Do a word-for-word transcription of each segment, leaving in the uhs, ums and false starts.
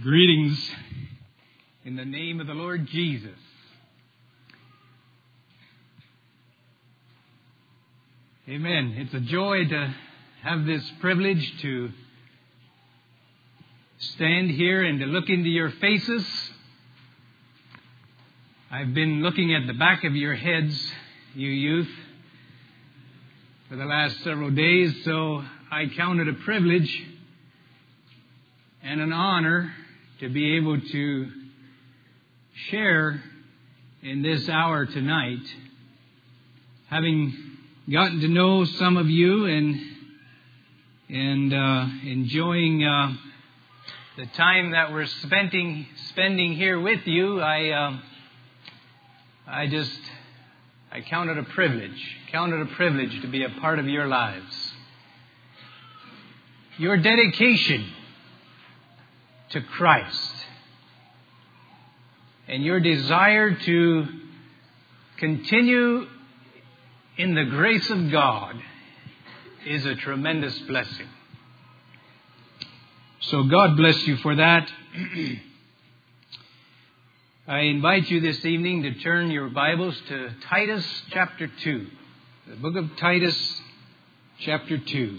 Greetings in the name of the Lord Jesus. Amen. It's a joy to have this privilege to stand here and to look into your faces. I've been looking at the back of your heads, you youth, for the last several days, so I count it a privilege and an honor to be able to share in this hour tonight, having gotten to know some of you and and uh, enjoying uh, the time that we're spending spending here with you. I uh, I just I count it a privilege, count it a privilege to be a part of your lives. Your dedication to Christ and your desire to continue in the grace of God is a tremendous blessing. So God bless you for that. I invite you this evening to turn your Bibles to Titus chapter two. The book of Titus chapter two.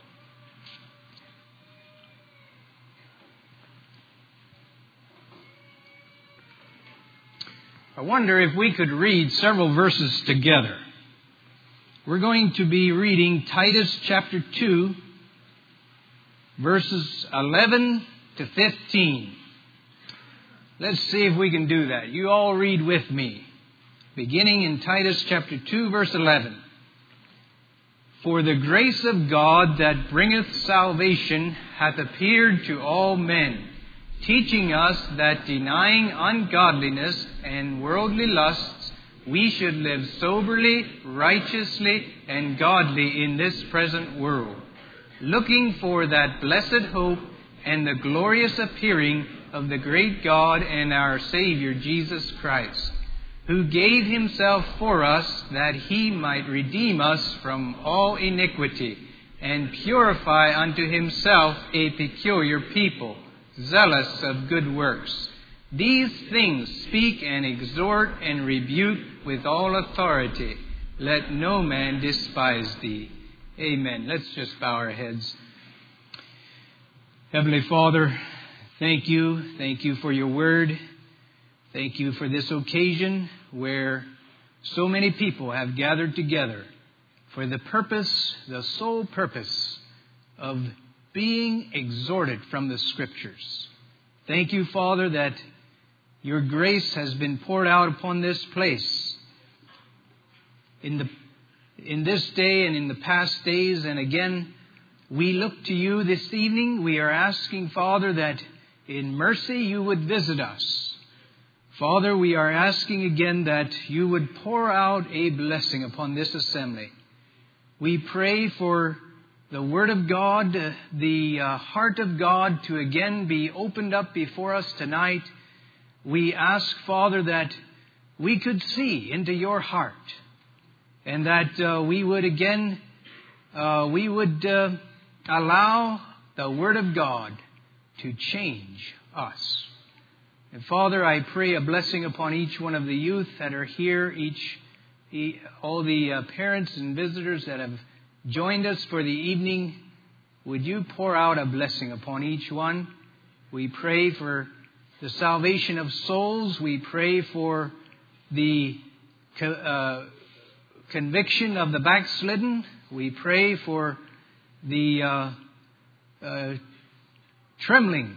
I wonder if we could read several verses together. We're going to be reading Titus chapter two, verses eleven to fifteen. Let's see if we can do that. You all read with me. Beginning in Titus chapter two, verse eleven. For the grace of God that bringeth salvation hath appeared to all men, teaching us that denying ungodliness and worldly lusts, we should live soberly, righteously, and godly in this present world, looking for that blessed hope and the glorious appearing of the great God and our Savior Jesus Christ, who gave himself for us that he might redeem us from all iniquity and purify unto himself a peculiar people, zealous of good works. These things speak and exhort and rebuke with all authority. Let no man despise thee. Amen. Let's just bow our heads. Heavenly Father, thank you. Thank you for your word. Thank you for this occasion where so many people have gathered together for the purpose, the sole purpose of being exhorted from the Scriptures. Thank you, Father, that your grace has been poured out upon this place in the in this day and in the past days. And again, we look to you this evening. We are asking, Father, that in mercy you would visit us. Father, we are asking again that you would pour out a blessing upon this assembly. We pray for the Word of God, the uh, heart of God to again be opened up before us tonight. We ask, Father, that we could see into your heart and that uh, we would again, uh, we would uh, allow the Word of God to change us. And Father, I pray a blessing upon each one of the youth that are here, each, all the uh, parents and visitors that have joined us for the evening. Would you pour out a blessing upon each one? We pray for the salvation of souls. We pray for the uh, conviction of the backslidden. We pray for the uh, uh, trembling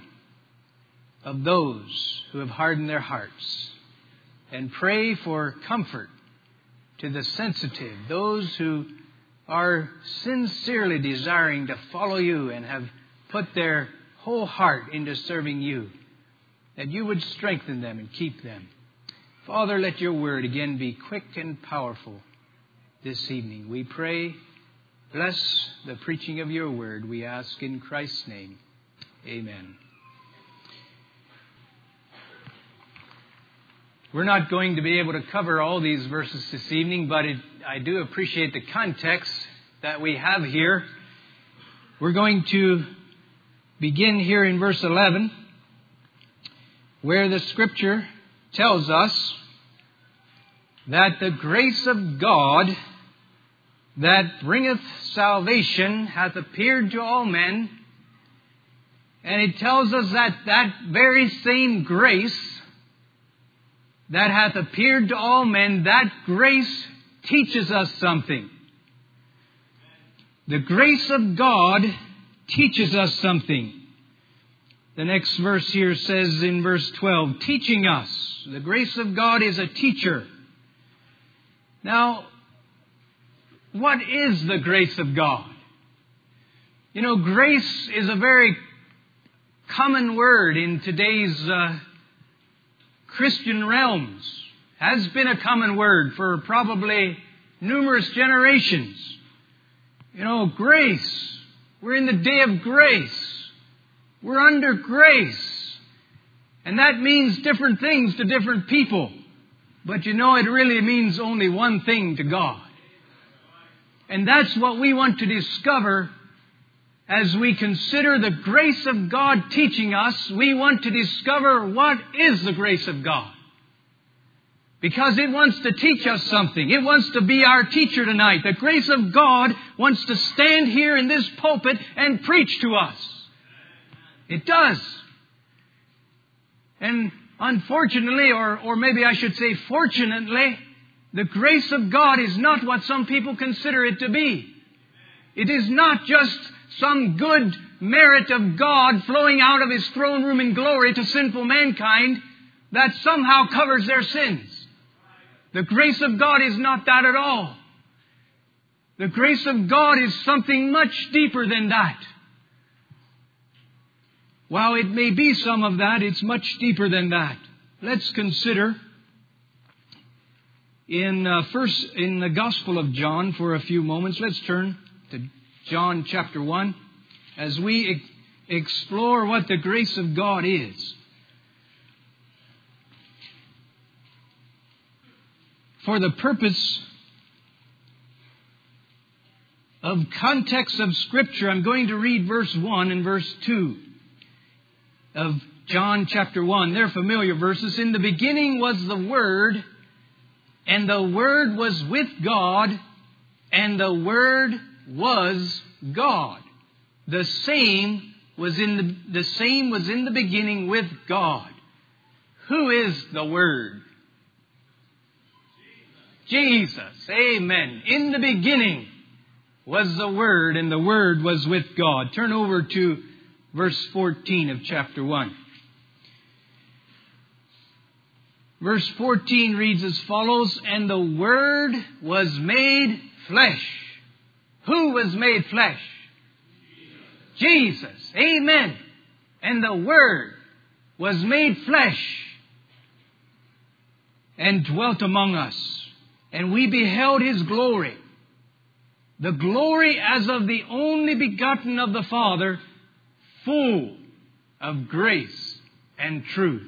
of those who have hardened their hearts. And pray for comfort to the sensitive, those who are sincerely desiring to follow you and have put their whole heart into serving you, that you would strengthen them and keep them. Father, let your word again be quick and powerful this evening. We pray, bless the preaching of your word, we ask in Christ's name. Amen. We're not going to be able to cover all these verses this evening, but it, I do appreciate the context that we have here. We're going to begin here in verse eleven. where the Scripture tells us that the grace of God that bringeth salvation hath appeared to all men. And it tells us that that very same grace that hath appeared to all men, that grace teaches us something. The grace of God teaches us something. The next verse here says in verse twelve, teaching us. The grace of God is a teacher. Now, what is the grace of God? You know, grace is a very common word in today's uh, Christian realms. Has been a common word for probably numerous generations. You know, grace. We're in the day of grace. We're under grace. And that means different things to different people. But you know, it really means only one thing to God. And that's what we want to discover as we consider the grace of God teaching us. We want to discover what is the grace of God. Because it wants to teach us something. It wants to be our teacher tonight. The grace of God wants to stand here in this pulpit and preach to us. It does. And unfortunately, or, or maybe I should say fortunately, the grace of God is not what some people consider it to be. It is not just some good merit of God flowing out of His throne room in glory to sinful mankind that somehow covers their sins. The grace of God is not that at all. The grace of God is something much deeper than that. While it may be some of that, it's much deeper than that. Let's consider in uh, first in the Gospel of John for a few moments. Let's turn to John chapter one as we ex- explore what the grace of God is. For the purpose of context of Scripture, I'm going to read verse one and verse two of John chapter one. They're familiar verses. In the beginning was the Word, and the Word was with God, and the Word was God. The same was in the, the same was in the beginning with God. Who is the Word? Jesus. Amen. In the beginning was the Word, and the Word was with God. Turn over to verse fourteen of chapter one. Verse fourteen reads as follows, and the Word was made flesh. Who was made flesh? Jesus. Jesus. Amen. And the Word was made flesh and dwelt among us. And we beheld His glory, the glory as of the only begotten of the Father, full of grace and truth.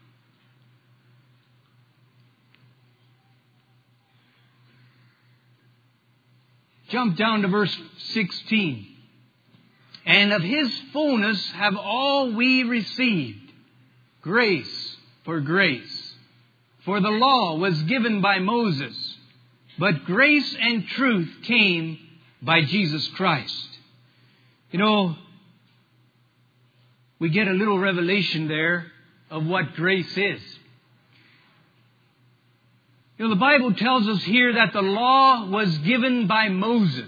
Jump down to verse sixteen. And of His fullness have all we received, grace for grace. For the law was given by Moses, but grace and truth came by Jesus Christ. You know, we get a little revelation there of what grace is. You know, the Bible tells us here that the law was given by Moses.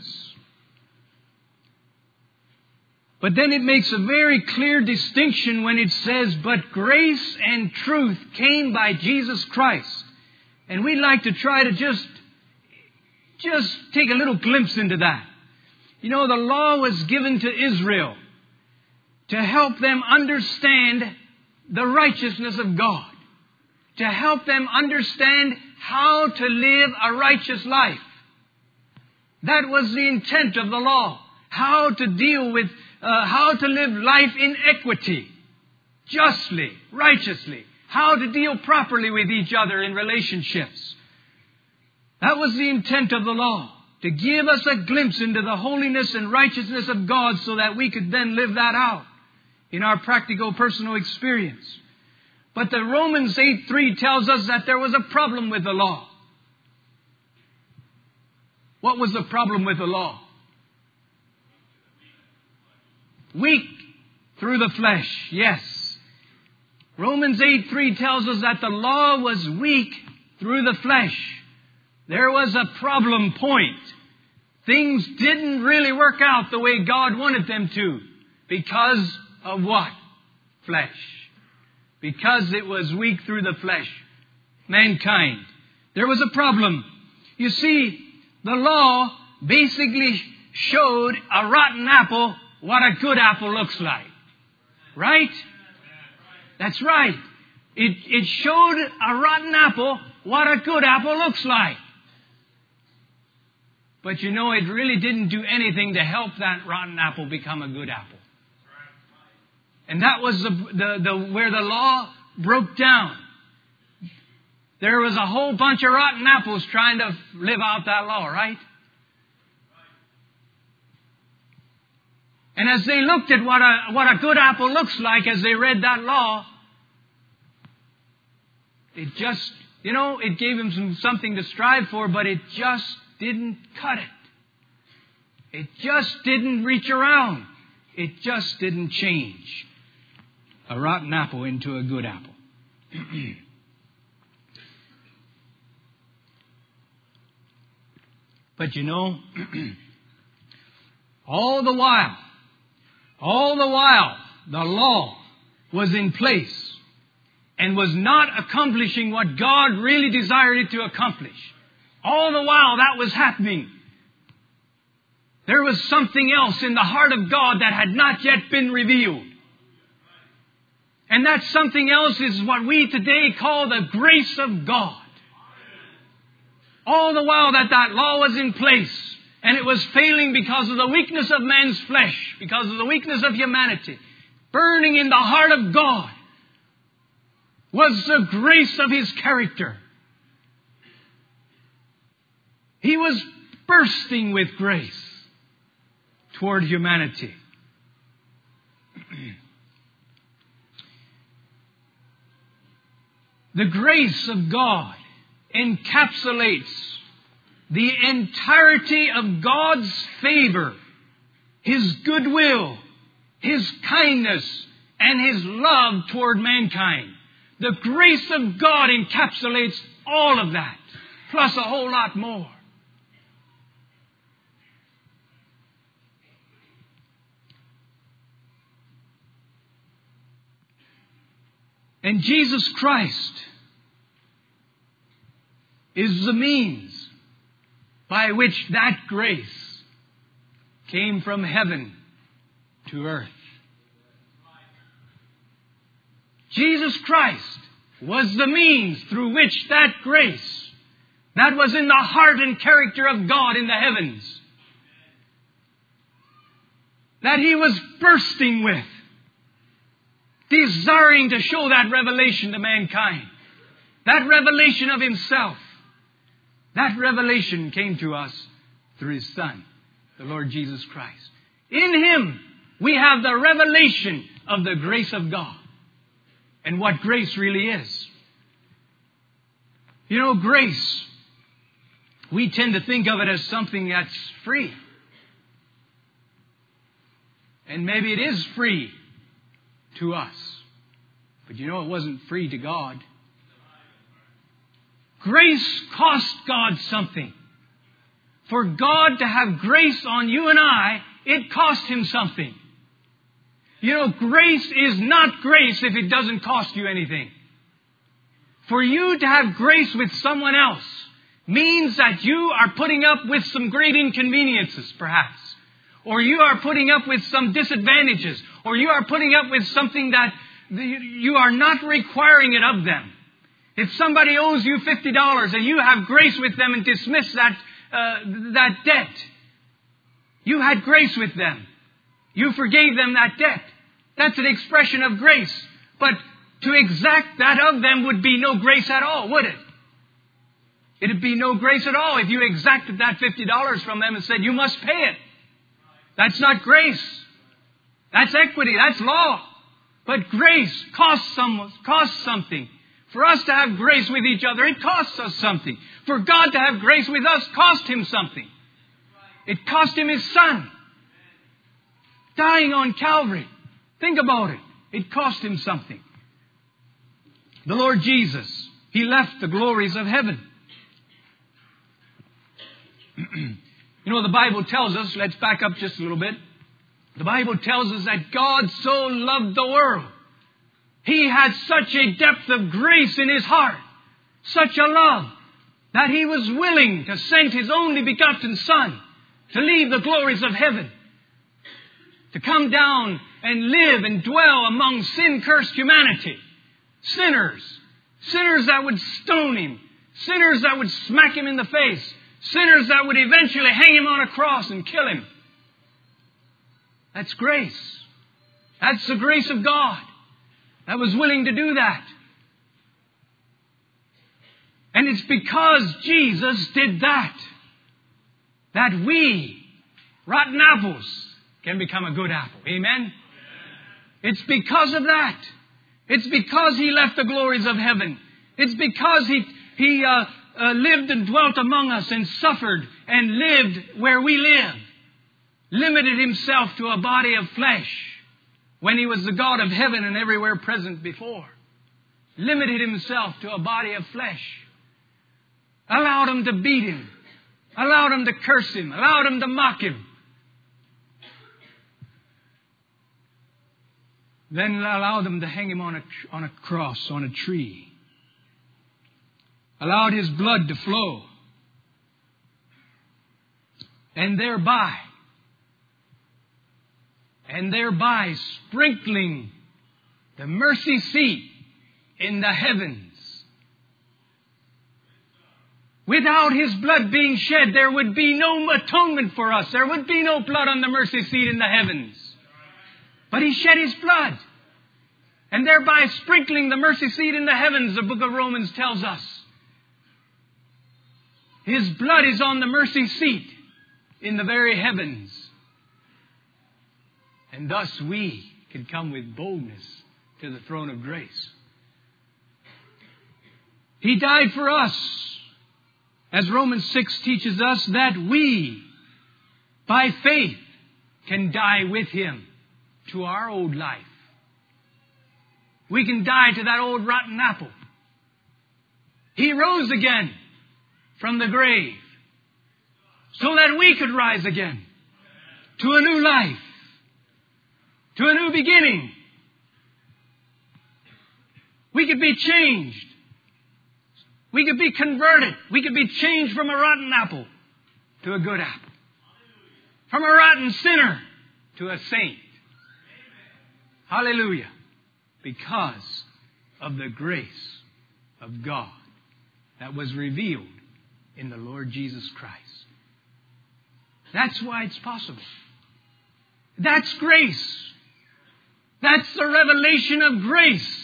But then it makes a very clear distinction when it says, but grace and truth came by Jesus Christ. And we'd like to try to just, just take a little glimpse into that. You know, the law was given to Israel to help them understand the righteousness of God, to help them understand how to live a righteous life. That was the intent of the law. How to deal with, uh, how to live life in equity, justly, righteously. How to deal properly with each other in relationships. That was the intent of the law. To give us a glimpse into the holiness and righteousness of God so that we could then live that out in our practical personal experience. But the Romans eight three tells us that there was a problem with the law. What was the problem with the law? Weak through the flesh, yes. Romans eight three tells us that the law was weak through the flesh. There was a problem point. Things didn't really work out the way God wanted them to. Because of what? Flesh. Because it was weak through the flesh. Mankind. There was a problem. You see, the law basically showed a rotten apple what a good apple looks like. Right? That's right. It, it showed a rotten apple what a good apple looks like. But you know, it really didn't do anything to help that rotten apple become a good apple. And that was the, the, the where the law broke down. There was a whole bunch of rotten apples trying to live out that law, right? And as they looked at what a, what a good apple looks like as they read that law, it just, you know, it gave them some, something to strive for, but it just didn't cut it. It just didn't reach around. It just didn't change a rotten apple into a good apple. But you know, all the while, all the while, the law was in place and was not accomplishing what God really desired it to accomplish. All the while that was happening, there was something else in the heart of God that had not yet been revealed. And that something else is what we today call the grace of God. All the while that that law was in place, and it was failing because of the weakness of man's flesh, because of the weakness of humanity, burning in the heart of God was the grace of His character. He was bursting with grace toward humanity. The grace of God encapsulates the entirety of God's favor, His goodwill, His kindness, and His love toward mankind. The grace of God encapsulates all of that, plus a whole lot more. And Jesus Christ is the means by which that grace came from heaven to earth. Jesus Christ was the means through which that grace that was in the heart and character of God in the heavens, that He was bursting with, desiring to show that revelation to mankind, that revelation of Himself. That revelation came to us through His Son, the Lord Jesus Christ. In Him, we have the revelation of the grace of God and what grace really is. You know, grace, we tend to think of it as something that's free. And maybe it is free to us. But you know, it wasn't free to God. Grace cost God something. For God to have grace on you and I, it cost Him something. You know, grace is not grace if it doesn't cost you anything. For you to have grace with someone else means that you are putting up with some great inconveniences, perhaps. Or you are putting up with some disadvantages. Or you are putting up with something that you are not requiring it of them. If somebody owes you fifty dollars and you have grace with them and dismiss that, uh, that debt, you had grace with them. You forgave them that debt. That's an expression of grace. But to exact that of them would be no grace at all, would it? It'd be no grace at all if you exacted that fifty dollars from them and said, you must pay it. That's not grace. That's equity. That's law. But grace costs some, costs something. For us to have grace with each other, it costs us something. For God to have grace with us cost Him something. It cost Him His Son. Dying on Calvary. Think about it. It cost Him something. The Lord Jesus, He left the glories of heaven. You know, the Bible tells us, let's back up just a little bit. The Bible tells us that God so loved the world. He had such a depth of grace in His heart, such a love, that He was willing to send His only begotten Son to leave the glories of heaven, to come down and live and dwell among sin-cursed humanity. Sinners. Sinners that would stone Him. Sinners that would smack Him in the face. Sinners that would eventually hang Him on a cross and kill Him. That's grace. That's the grace of God that was willing to do that. And it's because Jesus did that, that we, rotten apples, can become a good apple. Amen? It's because of that. It's because He left the glories of heaven. It's because He, he uh, uh, lived and dwelt among us and suffered and lived where we live. Limited Himself to a body of flesh when He was the God of heaven and everywhere present before. Limited Himself to a body of flesh. Allowed them to beat Him. Allowed them to curse Him. Allowed them to mock Him. Then allowed them to hang Him on a, on a cross, on a tree. Allowed His blood to flow. And thereby, and thereby sprinkling the mercy seat in the heavens. Without His blood being shed, there would be no atonement for us. There would be no blood on the mercy seat in the heavens. But He shed His blood. And thereby sprinkling the mercy seat in the heavens, the book of Romans tells us. His blood is on the mercy seat in the very heavens. And thus we can come with boldness to the throne of grace. He died for us. As Romans six teaches us, that we, by faith, can die with Him to our old life. We can die to that old rotten apple. He rose again from the grave so that we could rise again to a new life, to a new beginning. We could be changed. We could be converted. We could be changed from a rotten apple to a good apple. From a rotten sinner to a saint. Hallelujah. Because of the grace of God that was revealed in the Lord Jesus Christ. That's why it's possible. That's grace. That's the revelation of grace.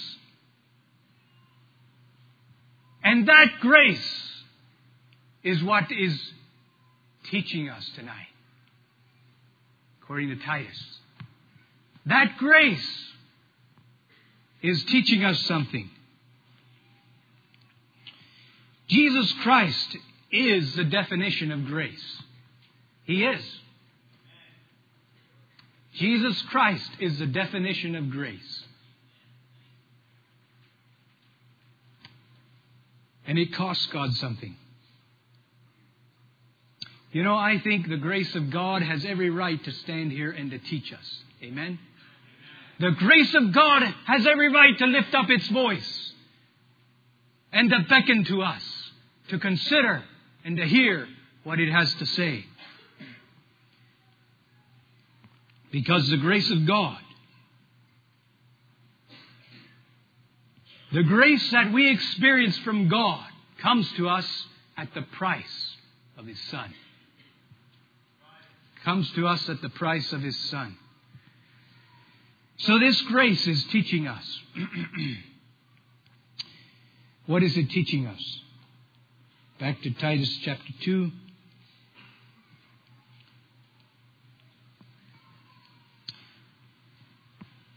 And that grace is what is teaching us tonight, according to Titus. That grace is teaching us something. Jesus Christ is the definition of grace. He is. Jesus Christ is the definition of grace. And it costs God something. You know, I think the grace of God has every right to stand here and to teach us. Amen? The grace of God has every right to lift up its voice and to beckon to us, to consider and to hear what it has to say. Because the grace of God, the grace that we experience from God, comes to us at the price of His Son. Comes to us at the price of His Son. So this grace is teaching us. What is it teaching us? Back to Titus chapter two.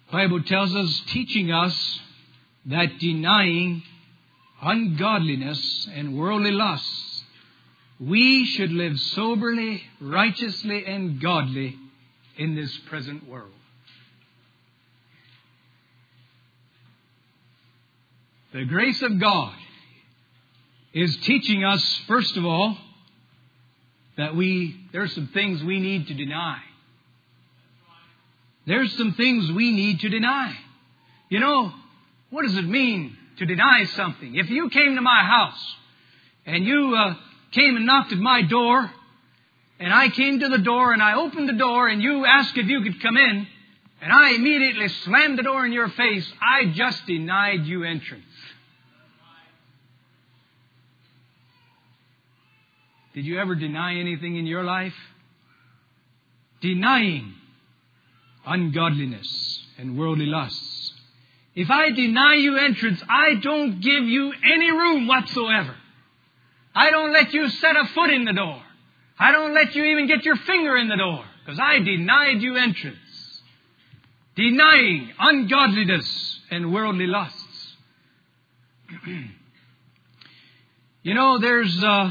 The Bible tells us, teaching us that denying ungodliness and worldly lusts, we should live soberly, righteously, and godly in this present world. The grace of God is teaching us, first of all, that we, there's some things we need to deny. There's some things we need to deny. You know, what does it mean to deny something? If you came to my house and you uh, came and knocked at my door, and I came to the door and I opened the door and you asked if you could come in, and I immediately slammed the door in your face, I just denied you entrance. Did you ever deny anything in your life? Denying ungodliness and worldly lusts. If I deny you entrance, I don't give you any room whatsoever. I don't let you set a foot in the door. I don't let you even get your finger in the door, because I denied you entrance. Denying ungodliness and worldly lusts. You know, there's... Uh,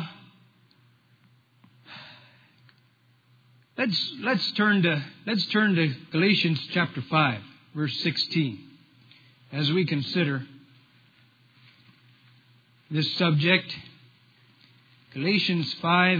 Let's, let's turn to, let's turn to Galatians chapter five, verse sixteen, as we consider this subject. Galatians five,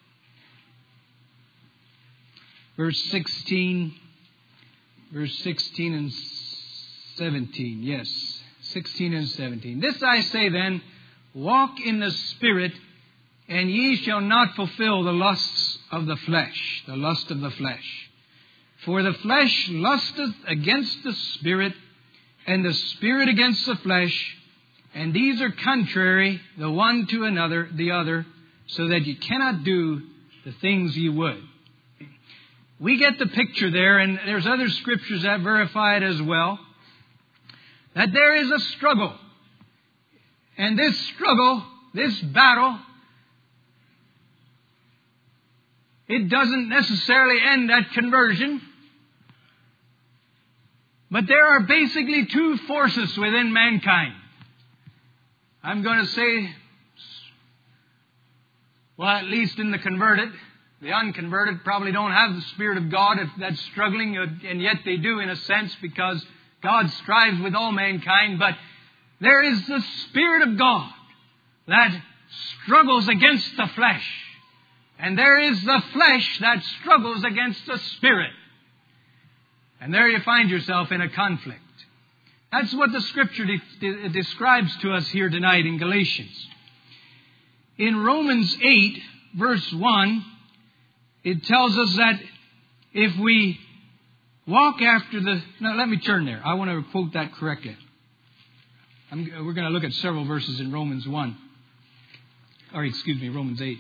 verse sixteen, verse sixteen and seventeen. Yes, sixteen and seventeen. This I say then, walk in the Spirit, and ye shall not fulfill the lusts of the flesh, the lust of the flesh. For the flesh lusteth against the Spirit, and the Spirit against the flesh, and these are contrary the one to another, the other, so that ye cannot do the things ye would. We get the picture there, and there's other scriptures that verify it as well, that there is a struggle. And this struggle, this battle, it doesn't necessarily end at conversion. But there are basically two forces within mankind. I'm going to say, well, at least in the converted. The unconverted probably don't have the Spirit of God if that's struggling, and yet they do in a sense, because God strives with all mankind. But there is the Spirit of God that struggles against the flesh. And there is the flesh that struggles against the Spirit. And there you find yourself in a conflict. That's what the Scripture de- de- describes to us here tonight in Galatians. In Romans eight, verse one, it tells us that if we walk after the... Now, let me turn there. I want to quote that correctly. I'm, we're going to look at several verses in Romans one. Or, excuse me, Romans eight.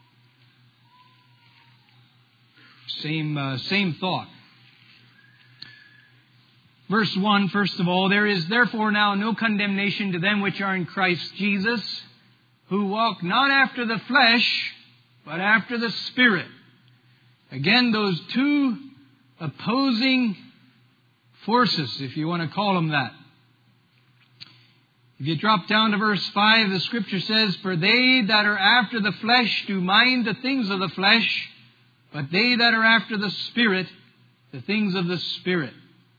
Same, uh, same thought. Verse one, first of all, there is therefore now no condemnation to them which are in Christ Jesus, who walk not after the flesh, but after the Spirit. Again, those two opposing forces, if you want to call them that. If you drop down to verse five, the Scripture says, for they that are after the flesh do mind the things of the flesh, but they that are after the Spirit, the things of the Spirit.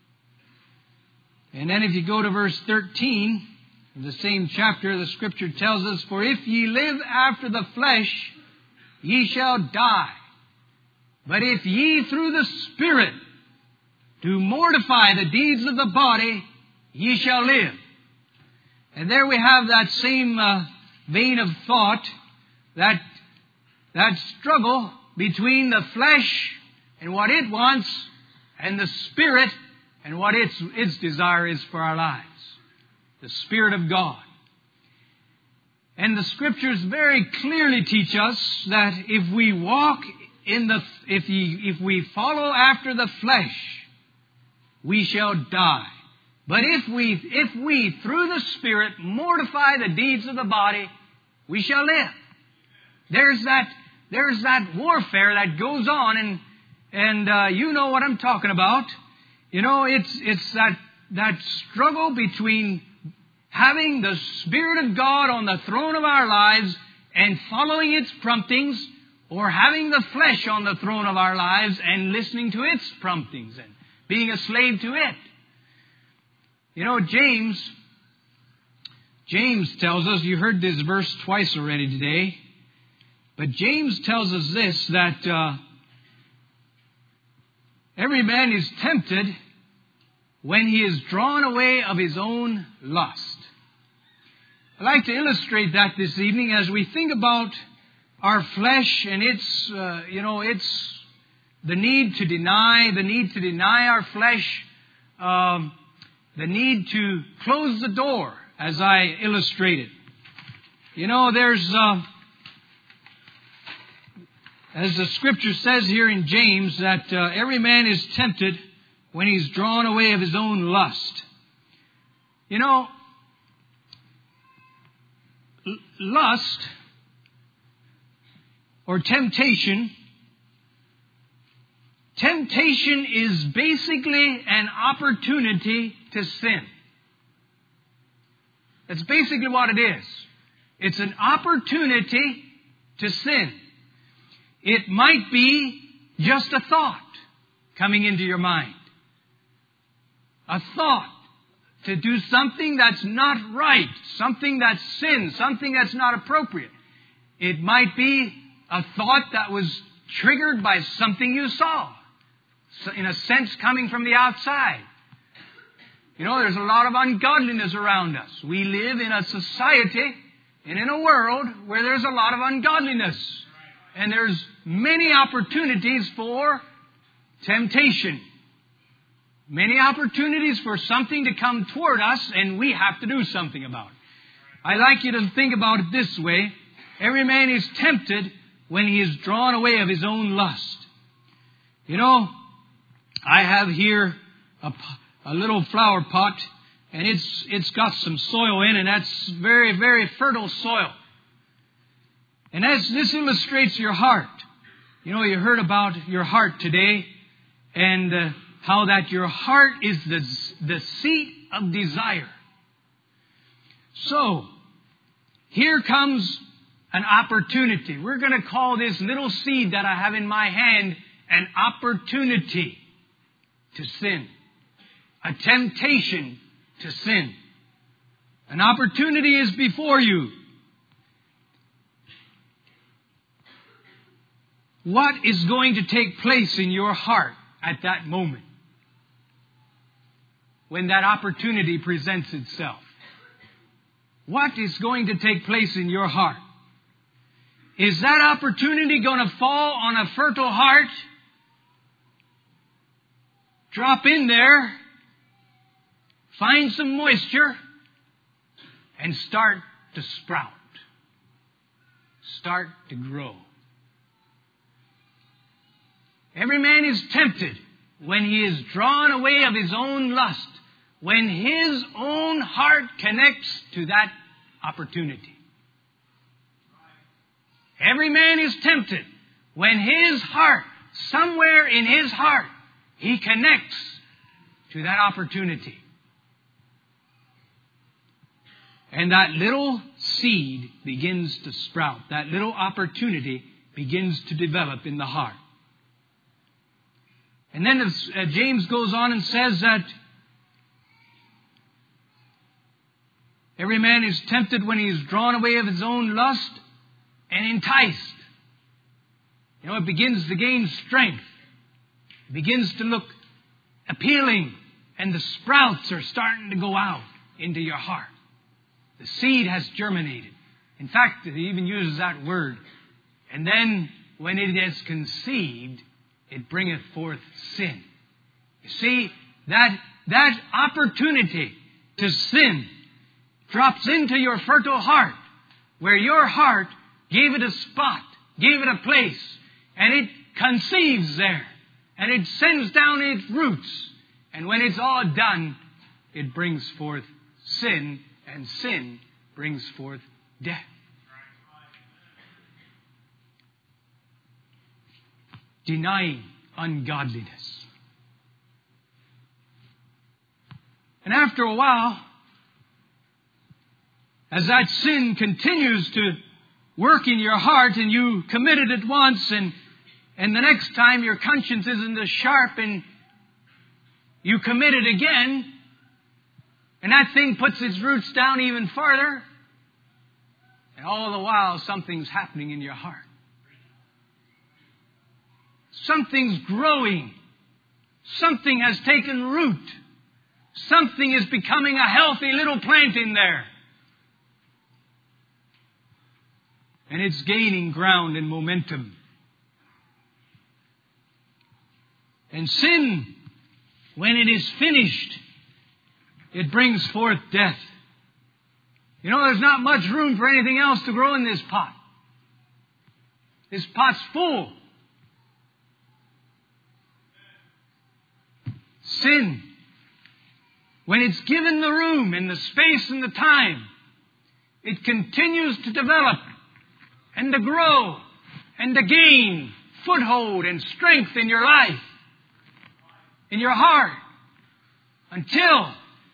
And then if you go to verse thirteen, in the same chapter, the Scripture tells us, for if ye live after the flesh, ye shall die. But if ye through the Spirit do mortify the deeds of the body, ye shall live. And there we have that same uh, vein of thought, that, that struggle between the flesh and what it wants, and the Spirit and what its, its desire is for our lives. The Spirit of God. And the Scriptures very clearly teach us that if we walk in the, if, ye, if we follow after the flesh, we shall die. But if we, if we, through the Spirit, mortify the deeds of the body, we shall live. There's that, there's that warfare that goes on, and, and, uh, you know what I'm talking about. You know, it's, it's that that struggle between having the Spirit of God on the throne of our lives and following its promptings, or having the flesh on the throne of our lives and listening to its promptings and being a slave to it. You know, James, James tells us, you heard this verse twice already today, but James tells us this, that uh, every man is tempted when he is drawn away of his own lust. I'd like to illustrate that this evening as we think about our flesh and its, uh, you know, its, the need to deny, the need to deny our flesh, um, the need to close the door, as I illustrated. You know, there's, uh, as the Scripture says here in James, that uh, every man is tempted when he's drawn away of his own lust. You know, l- lust or temptation, temptation is basically an opportunity to sin. That's basically what it is. It's an opportunity to sin. It might be just a thought coming into your mind. A thought to do something that's not right, something that's sin, something that's not appropriate. It might be a thought that was triggered by something you saw, in a sense coming from the outside. You know, there's a lot of ungodliness around us. We live in a society and in a world where there's a lot of ungodliness. And there's many opportunities for temptation. Many opportunities for something to come toward us, and we have to do something about it. I like you to think about it this way. Every man is tempted when he is drawn away of his own lust. You know, I have here a, a little flower pot, and it's it's got some soil in, and that's very, very fertile soil. And as this illustrates your heart, you know, you heard about your heart today, and uh, how that your heart is the, the seat of desire. So, here comes an opportunity. We're going to call this little seed that I have in my hand an opportunity to sin. A temptation to sin. An opportunity is before you. What is going to take place in your heart at that moment when that opportunity presents itself? What is going to take place in your heart? Is that opportunity going to fall on a fertile heart? Drop in there, find some moisture, and start to sprout. Start to grow. Every man is tempted when he is drawn away of his own lust, when his own heart connects to that opportunity. Every man is tempted when his heart, somewhere in his heart, he connects to that opportunity. And that little seed begins to sprout. That little opportunity begins to develop in the heart. And then as, uh, James goes on and says that every man is tempted when he is drawn away of his own lust and enticed. You know, it begins to gain strength. It begins to look appealing, and the sprouts are starting to go out into your heart. The seed has germinated. In fact, it even uses that word. And then when it is conceived, it bringeth forth sin. You see, that, that opportunity to sin drops into your fertile heart, where your heart gave it a spot, gave it a place, and it conceives there, and it sends down its roots. And when it's all done, it brings forth sin, and sin brings forth death. Denying ungodliness. And after a while, as that sin continues to work in your heart and you committed it once and, and the next time your conscience isn't as sharp and you commit it again, and that thing puts its roots down even farther, and all the while something's happening in your heart. Something's growing. Something has taken root. Something is becoming a healthy little plant in there. And it's gaining ground and momentum. And sin, when it is finished, it brings forth death. You know, there's not much room for anything else to grow in this pot. This pot's full. Sin, when it's given the room and the space and the time, it continues to develop and to grow and to gain foothold and strength in your life, in your heart, until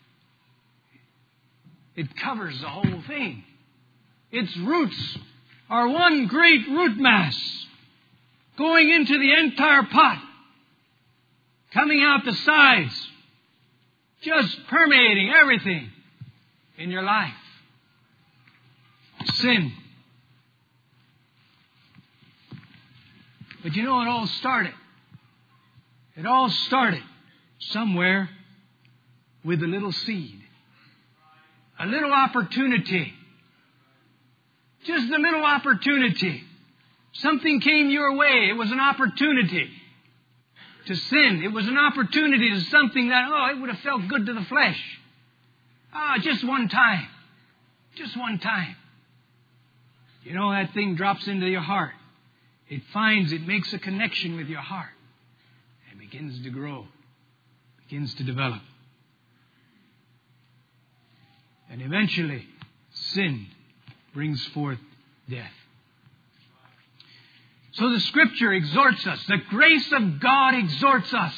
it covers the whole thing. Its roots are one great root mass going into the entire pot, coming out the sides, just permeating everything in your life. Sin. But you know, it all started. It all started somewhere with a little seed. A little opportunity. Just a little opportunity. Something came your way. It was an opportunity to sin. It was an opportunity to something that, oh, it would have felt good to the flesh. Ah, just one time. Just one time. You know, that thing drops into your heart. It finds, it makes a connection with your heart. And begins to grow. Begins to develop. And eventually, sin brings forth death. So the Scripture exhorts us, the grace of God exhorts us,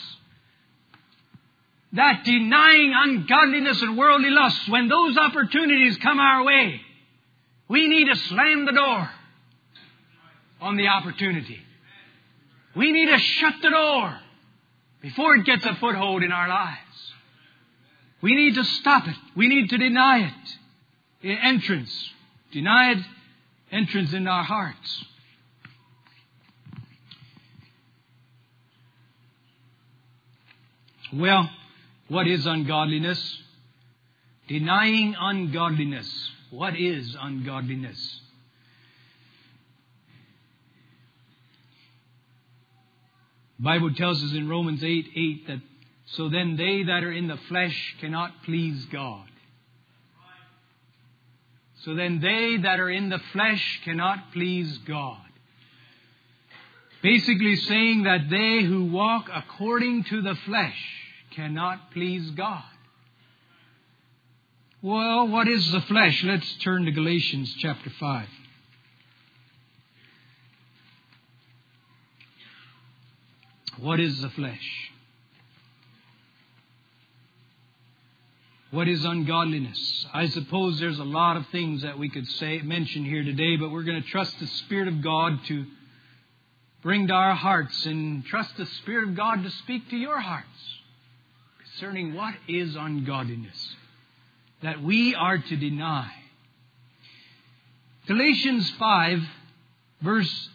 that denying ungodliness and worldly lusts, when those opportunities come our way, we need to slam the door on the opportunity. We need to shut the door before it gets a foothold in our lives. We need to stop it. We need to deny it. Entrance. Deny it. Entrance in our hearts. Well, what is ungodliness? Denying ungodliness. What is ungodliness? The Bible tells us in Romans eight eight that so then they that are in the flesh cannot please God. So then they that are in the flesh cannot please God. Basically saying that they who walk according to the flesh cannot please God. Well, what is the flesh? Let's turn to Galatians chapter five. What is the flesh? What is ungodliness? I suppose there's a lot of things that we could say, mention here today, but we're going to trust the Spirit of God to bring to our hearts and trust the Spirit of God to speak to your hearts concerning what is ungodliness that we are to deny. Galatians five, verse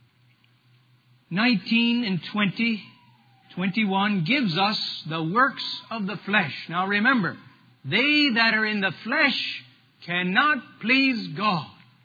nineteen and twenty, twenty-one gives us the works of the flesh. Now remember, they that are in the flesh cannot please God.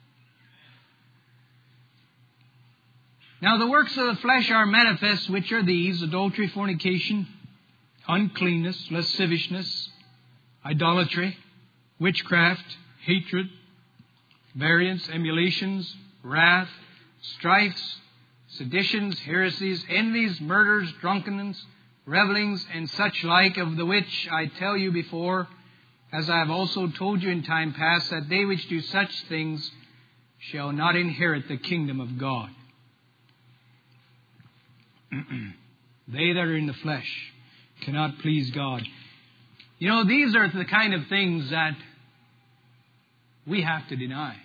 Now the works of the flesh are manifest, which are these: adultery, fornication, uncleanness, lasciviousness, idolatry, witchcraft, hatred, variance, emulations, wrath, strifes, seditions, heresies, envies, murders, drunkenness, revellings, and such like, of the which I tell you before, as I have also told you in time past, that they which do such things shall not inherit the kingdom of God. They that are in the flesh cannot please God. You know, these are the kind of things that we have to deny.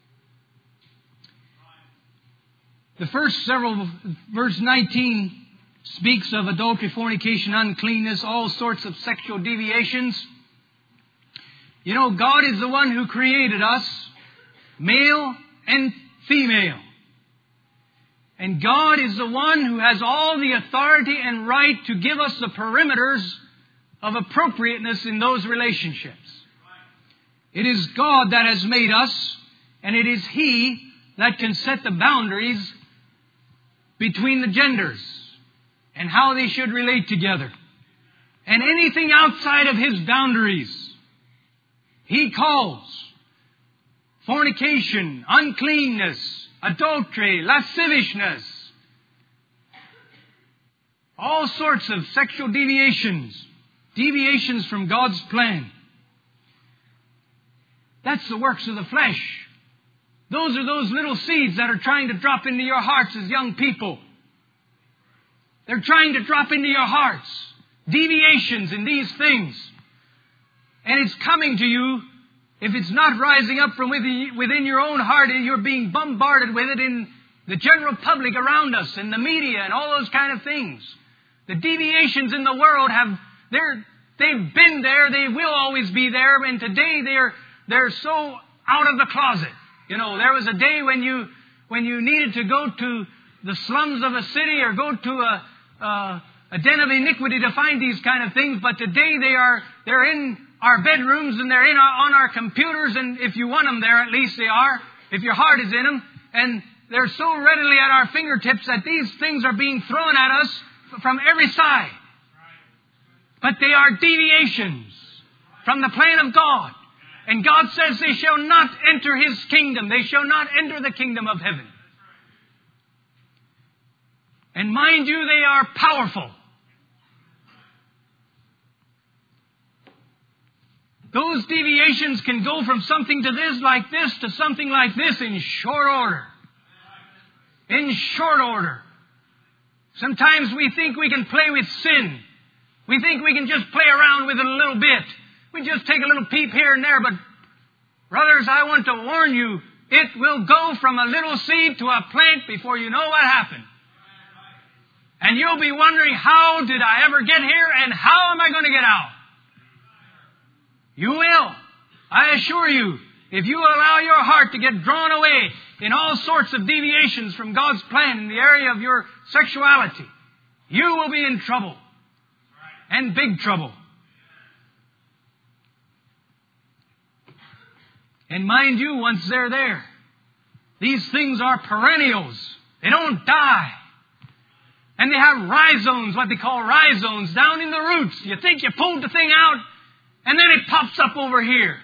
The first several, verse nineteen, speaks of adultery, fornication, uncleanness, all sorts of sexual deviations. You know, God is the one who created us, male and female. And God is the one who has all the authority and right to give us the perimeters of appropriateness in those relationships. It is God that has made us, and it is He that can set the boundaries between the genders and how they should relate together. And anything outside of His boundaries, He calls fornication, uncleanness, adultery, lasciviousness, all sorts of sexual deviations, deviations from God's plan. That's the works of the flesh. Those are those little seeds that are trying to drop into your hearts as young people. They're trying to drop into your hearts deviations in these things. And it's coming to you. If it's not rising up from within your own heart, you're being bombarded with it in the general public around us, in the media and all those kind of things. The deviations in the world have, they're, they've been there, they will always be there, and today they're, they're so out of the closet. You know, there was a day when you, when you needed to go to the slums of a city or go to a, a, a den of iniquity to find these kind of things, but today they are, they're in our bedrooms and they're in our, on our computers, and if you want them there, at least they are, if your heart is in them, and they're so readily at our fingertips that these things are being thrown at us from every side. But they are deviations from the plan of God. And God says they shall not enter His kingdom. They shall not enter the kingdom of heaven. And mind you, they are powerful. Those deviations can go from something to this like this to something like this in short order. In short order. Sometimes we think we can play with sin. We think we can just play around with it a little bit. We just take a little peep here and there. But, brothers, I want to warn you, it will go from a little seed to a plant before you know what happened. And you'll be wondering, how did I ever get here and how am I going to get out? You will. I assure you, if you allow your heart to get drawn away in all sorts of deviations from God's plan in the area of your sexuality, you will be in trouble. And big trouble. And mind you, once they're there, these things are perennials. They don't die. And they have rhizomes, what they call rhizomes, down in the roots. You think you pulled the thing out, and then it pops up over here.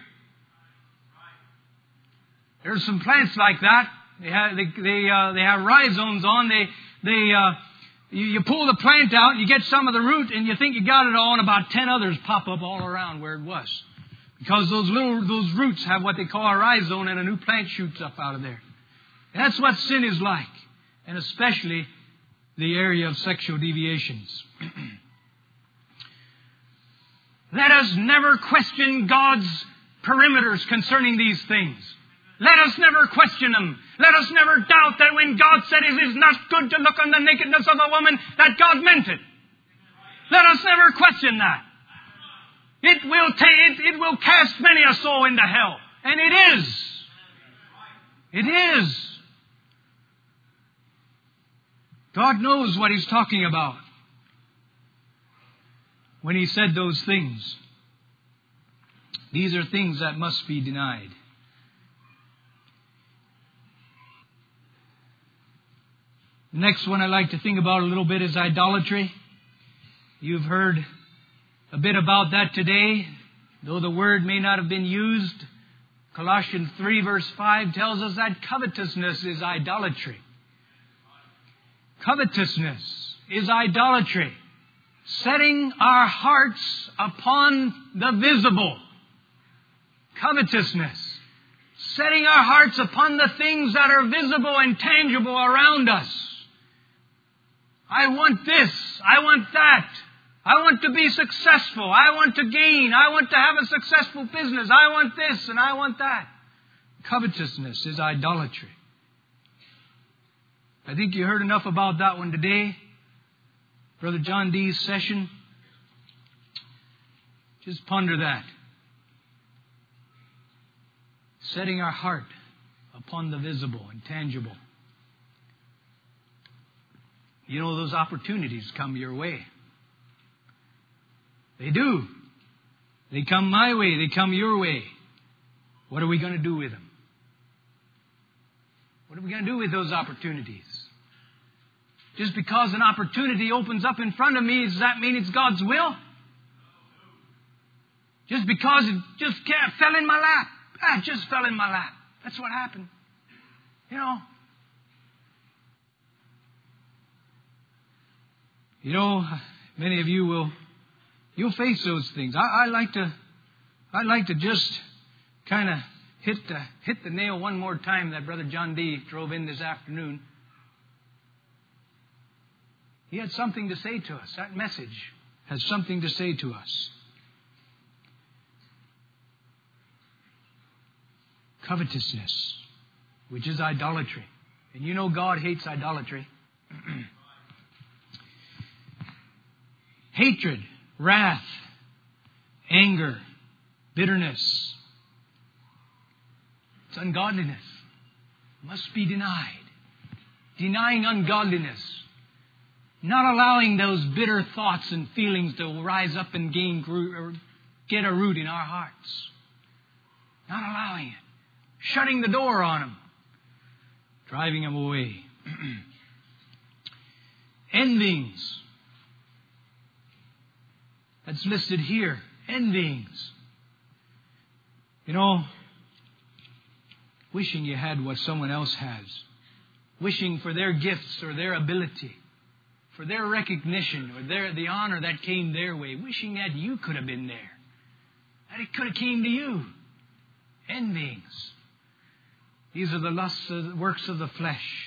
There's some plants like that. They have they they, uh, they have rhizomes on. They they uh, you, you pull the plant out, and you get some of the root, and you think you got it all, and about ten others pop up all around where it was, because those little those roots have what they call a rhizome, and a new plant shoots up out of there. And that's what sin is like, and especially the area of sexual deviations. Let us never question God's perimeters concerning these things. Let us never question them. Let us never doubt that when God said it is not good to look on the nakedness of a woman, that God meant it. Let us never question that. It will ta- it, it will cast many a soul into hell. And it is. It is. God knows what He's talking about when He said those things. These are things that must be denied. The next one I'd like to think about a little bit is idolatry. You've heard a bit about that today, though the word may not have been used. Colossians three verse five tells us that covetousness is idolatry. Covetousness is idolatry. Setting our hearts upon the visible. Covetousness. Setting our hearts upon the things that are visible and tangible around us. I want this. I want that. I want to be successful. I want to gain. I want to have a successful business. I want this and I want that. Covetousness is idolatry. I think you heard enough about that one today. Brother John Dee's session. Just ponder that. Setting our heart upon the visible and tangible. You know, those opportunities come your way. They do. They come my way. They come your way. What are we going to do with them? What are we going to do with those opportunities? Just because an opportunity opens up in front of me, does that mean it's God's will? Just because it just fell in my lap. Ah, it just fell in my lap. That's what happened. You know. You know, many of you will, you'll face those things. I, I like to, I like to just kind of hit the, hit the nail one more time that Brother John Dee drove in this afternoon. He had something to say to us. That message has something to say to us. Covetousness, which is idolatry. And you know God hates idolatry. Hatred, wrath, anger, bitterness. It's ungodliness. Must be denied. Denying ungodliness. Not allowing those bitter thoughts and feelings to rise up and gain or get a root in our hearts. Not allowing it. Shutting the door on them. Driving them away. Envyings. That's listed here. Envyings. You know, wishing you had what someone else has. Wishing for their gifts or their ability. For their recognition or their the honor that came their way. Wishing that you could have been there. That it could have came to you. Envyings. These are the lusts of the works of the flesh.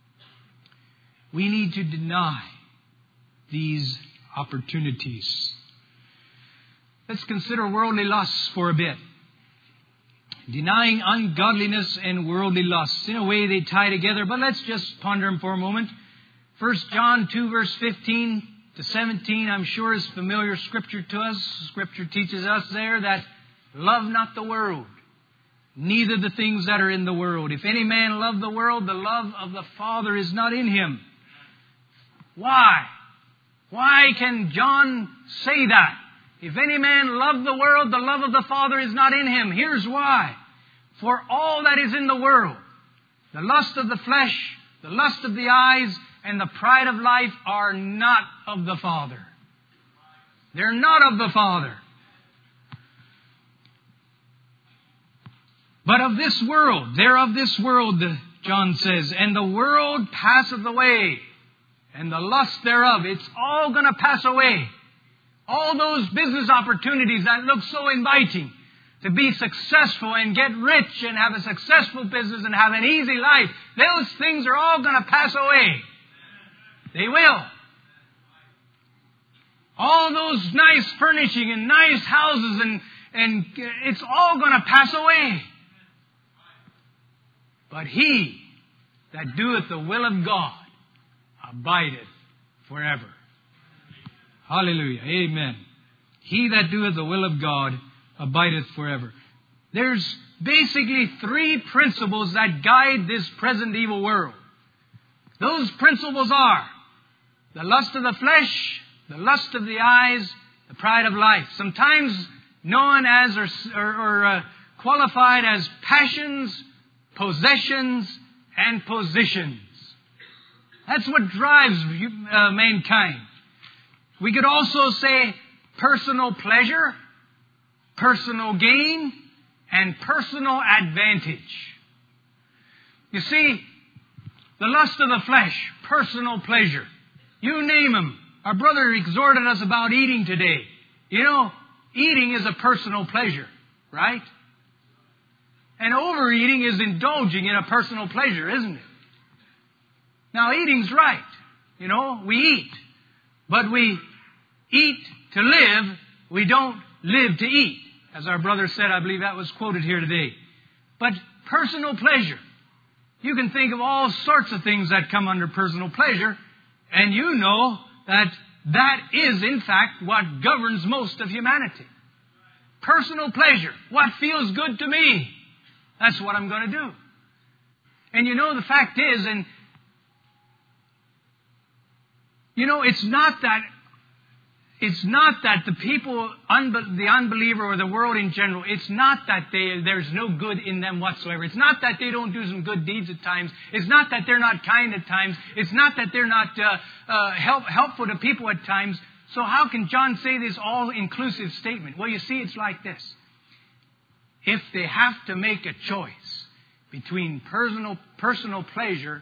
We need to deny these opportunities. Let's consider worldly lusts for a bit. Denying ungodliness and worldly lusts. In a way they tie together, but let's just ponder them for a moment. First John two verse fifteen to seventeen, I'm sure is familiar scripture to us. Scripture teaches us there that love not the world, neither the things that are in the world. If any man love the world, the love of the Father is not in him. Why? Why can John say that? If any man love the world, the love of the Father is not in him. Here's why. For all that is in the world, the lust of the flesh, the lust of the eyes, and the pride of life are not of the Father. They're not of the Father. But of this world, they're of this world, John says, and the world passeth away, and the lust thereof, it's all going to pass away. All those business opportunities that look so inviting, to be successful and get rich and have a successful business and have an easy life, those things are all going to pass away. They will. All those nice furnishing and nice houses, and, and it's all going to pass away. But he that doeth the will of God abideth forever. Hallelujah. Amen. He that doeth the will of God abideth forever. There's basically three principles that guide this present evil world. Those principles are the lust of the flesh, the lust of the eyes, the pride of life. Sometimes known as or, or, or uh, qualified as passions, possessions, and positions. That's what drives uh, mankind. We could also say personal pleasure, personal gain, and personal advantage. You see, the lust of the flesh, personal pleasure. You name them. Our brother exhorted us about eating today. You know, eating is a personal pleasure, right? And overeating is indulging in a personal pleasure, isn't it? Now, eating's right. You know, we eat. But we eat to live. We don't live to eat. As our brother said, I believe that was quoted here today. But personal pleasure. You can think of all sorts of things that come under personal pleasure, and you know that that is, in fact, what governs most of humanity. Personal pleasure. What feels good to me? That's what I'm going to do. And you know, the fact is, and you know, it's not that It's not that the people, the unbeliever or the world in general, it's not that they, there's no good in them whatsoever. It's not that they don't do some good deeds at times. It's not that they're not kind at times. It's not that they're not uh, uh, help, helpful to people at times. So how can John say this all-inclusive statement? Well, you see, it's like this. If they have to make a choice between personal, personal pleasure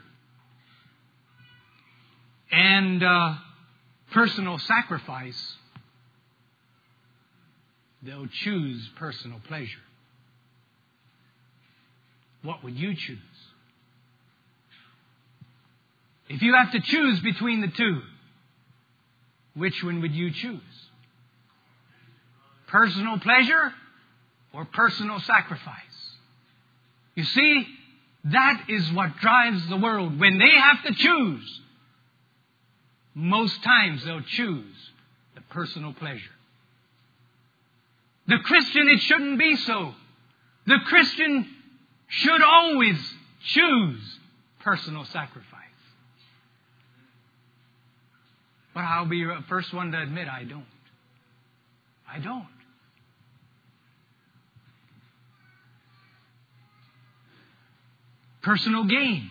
and Uh, personal sacrifice, they'll choose personal pleasure. What would you choose? If you have to choose between the two, which one would you choose? Personal pleasure or personal sacrifice? You see, that is what drives the world. When they have to choose, most times they'll choose the personal pleasure. The Christian, it shouldn't be so. The Christian should always choose personal sacrifice. But I'll be the first one to admit I don't. I don't. Personal gain.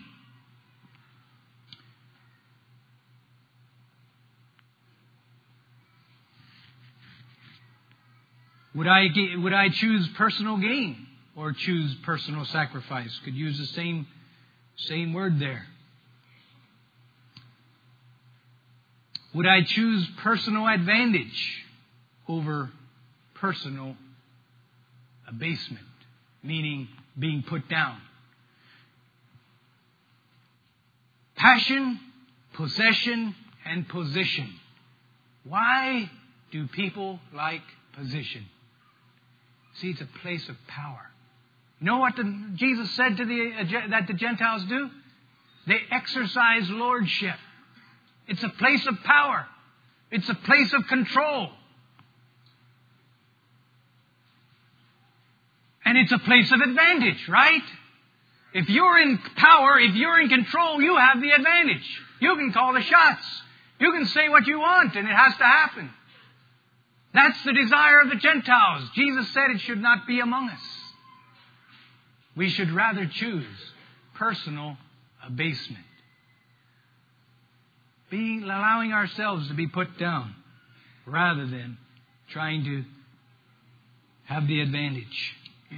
Would I, would I choose personal gain or choose personal sacrifice? Could use the same, same word there. Would I choose personal advantage over personal abasement, meaning being put down? Passion, possession, and position. Why do people like position? See, it's a place of power. You know what the, Jesus said to the, uh, that the Gentiles do? They exercise lordship. It's a place of power. It's a place of control. And it's a place of advantage, right? If you're in power, if you're in control, you have the advantage. You can call the shots. You can say what you want, and it has to happen. That's the desire of the Gentiles. Jesus said it should not be among us. We should rather choose personal abasement. Being, allowing ourselves to be put down rather than trying to have the advantage.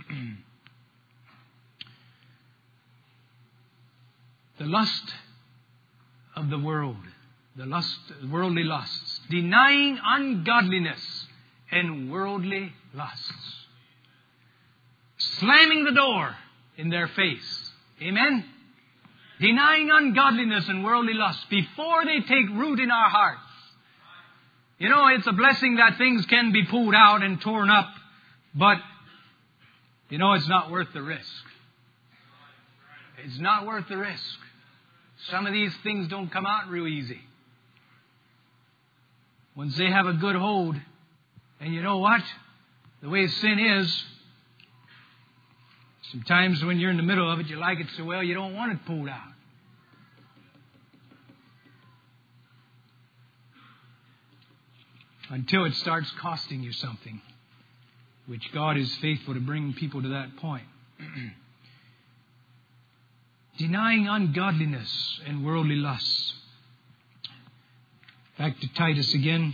The lust of the world, the lust, worldly lusts, denying ungodliness and worldly lusts. Slamming the door in their face. Amen? Denying ungodliness and worldly lusts before they take root in our hearts. You know, it's a blessing that things can be pulled out and torn up, but, you know, it's not worth the risk. It's not worth the risk. Some of these things don't come out real easy. Once they have a good hold, and you know what? The way sin is, sometimes when you're in the middle of it, you like it so well, you don't want it pulled out. Until it starts costing you something, which God is faithful to bring people to that point. Denying ungodliness and worldly lusts. Back to Titus again.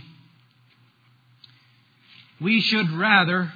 We should rather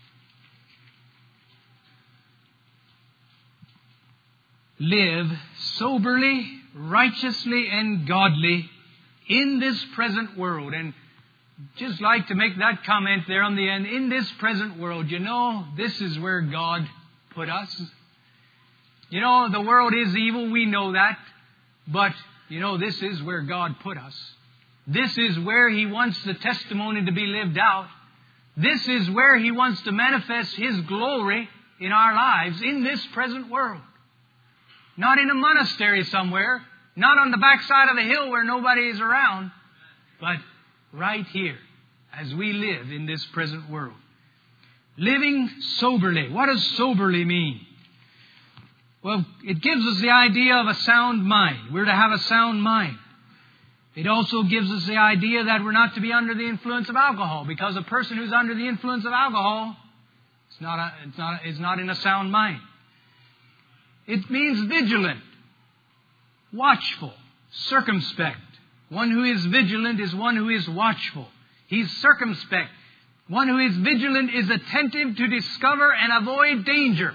live soberly, righteously, and godly in this present world. And just like to make that comment there on the end, in this present world, you know, this is where God put us. You know, the world is evil, we know that. But, you know, this is where God put us. This is where He wants the testimony to be lived out. This is where He wants to manifest His glory in our lives, in this present world. Not in a monastery somewhere, not on the backside of the hill where nobody is around, but right here as we live in this present world. Living soberly. What does soberly mean? Well, it gives us the idea of a sound mind. We're to have a sound mind. It also gives us the idea that we're not to be under the influence of alcohol, because a person who's under the influence of alcohol is not, a, it's not, is not in a sound mind. It means vigilant, watchful, circumspect. One who is vigilant is one who is watchful. He's circumspect. One who is vigilant is attentive to discover and avoid danger.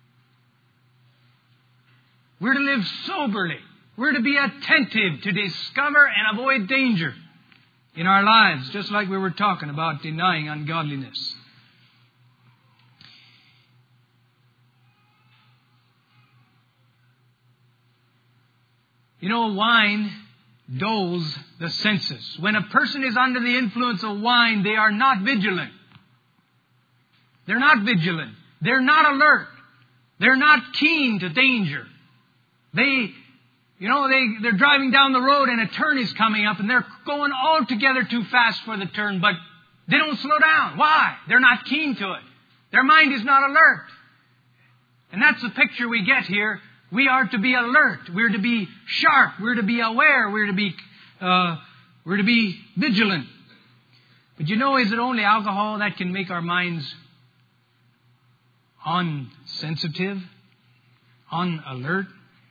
We're to live soberly. We're to be attentive to discover and avoid danger in our lives, just like we were talking about denying ungodliness. You know, wine dulls the senses. When a person is under the influence of wine, they are not vigilant. They're not vigilant. They're not alert. They're not keen to danger. They, you know, they, they're driving down the road and a turn is coming up and they're going altogether too fast for the turn, but they don't slow down. Why? They're not keen to it. Their mind is not alert. And that's the picture we get here. We are to be alert. We're to be sharp. We're to be aware. We're to be, uh, we're to be vigilant. But you know, is it only alcohol that can make our minds unsensitive, unalert?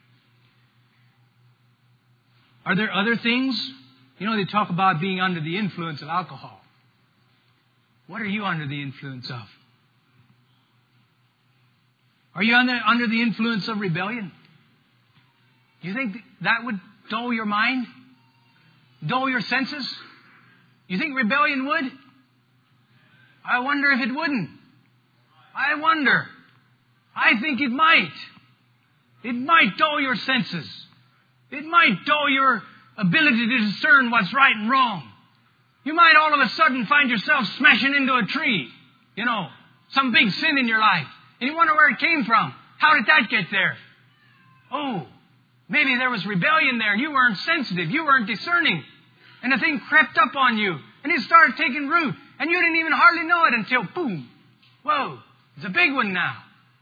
Are there other things? You know, they talk about being under the influence of alcohol. What are you under the influence of? Are you under, under the influence of rebellion? Do you think that would dull your mind? Dull your senses? You think rebellion would? I wonder if it wouldn't. I wonder. I think it might. It might dull your senses. It might dull your ability to discern what's right and wrong. You might all of a sudden find yourself smashing into a tree. You know, some big sin in your life. And you wonder where it came from. How did that get there? Oh, maybe there was rebellion there and you weren't sensitive. You weren't discerning. And the thing crept up on you. And it started taking root. And you didn't even hardly know it until boom. Whoa, it's a big one now.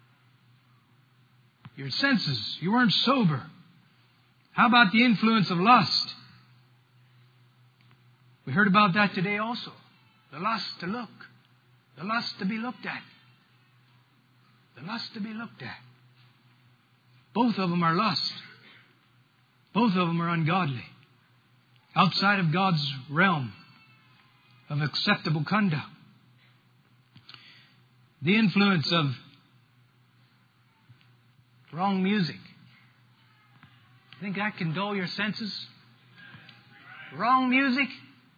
Your senses. You weren't sober. How about the influence of lust? We heard about that today also. The lust to look. The lust to be looked at. The lust to be looked at. Both of them are lust. Both of them are ungodly. Outside of God's realm of acceptable conduct. The influence of wrong music. You think that can dull your senses? Wrong music?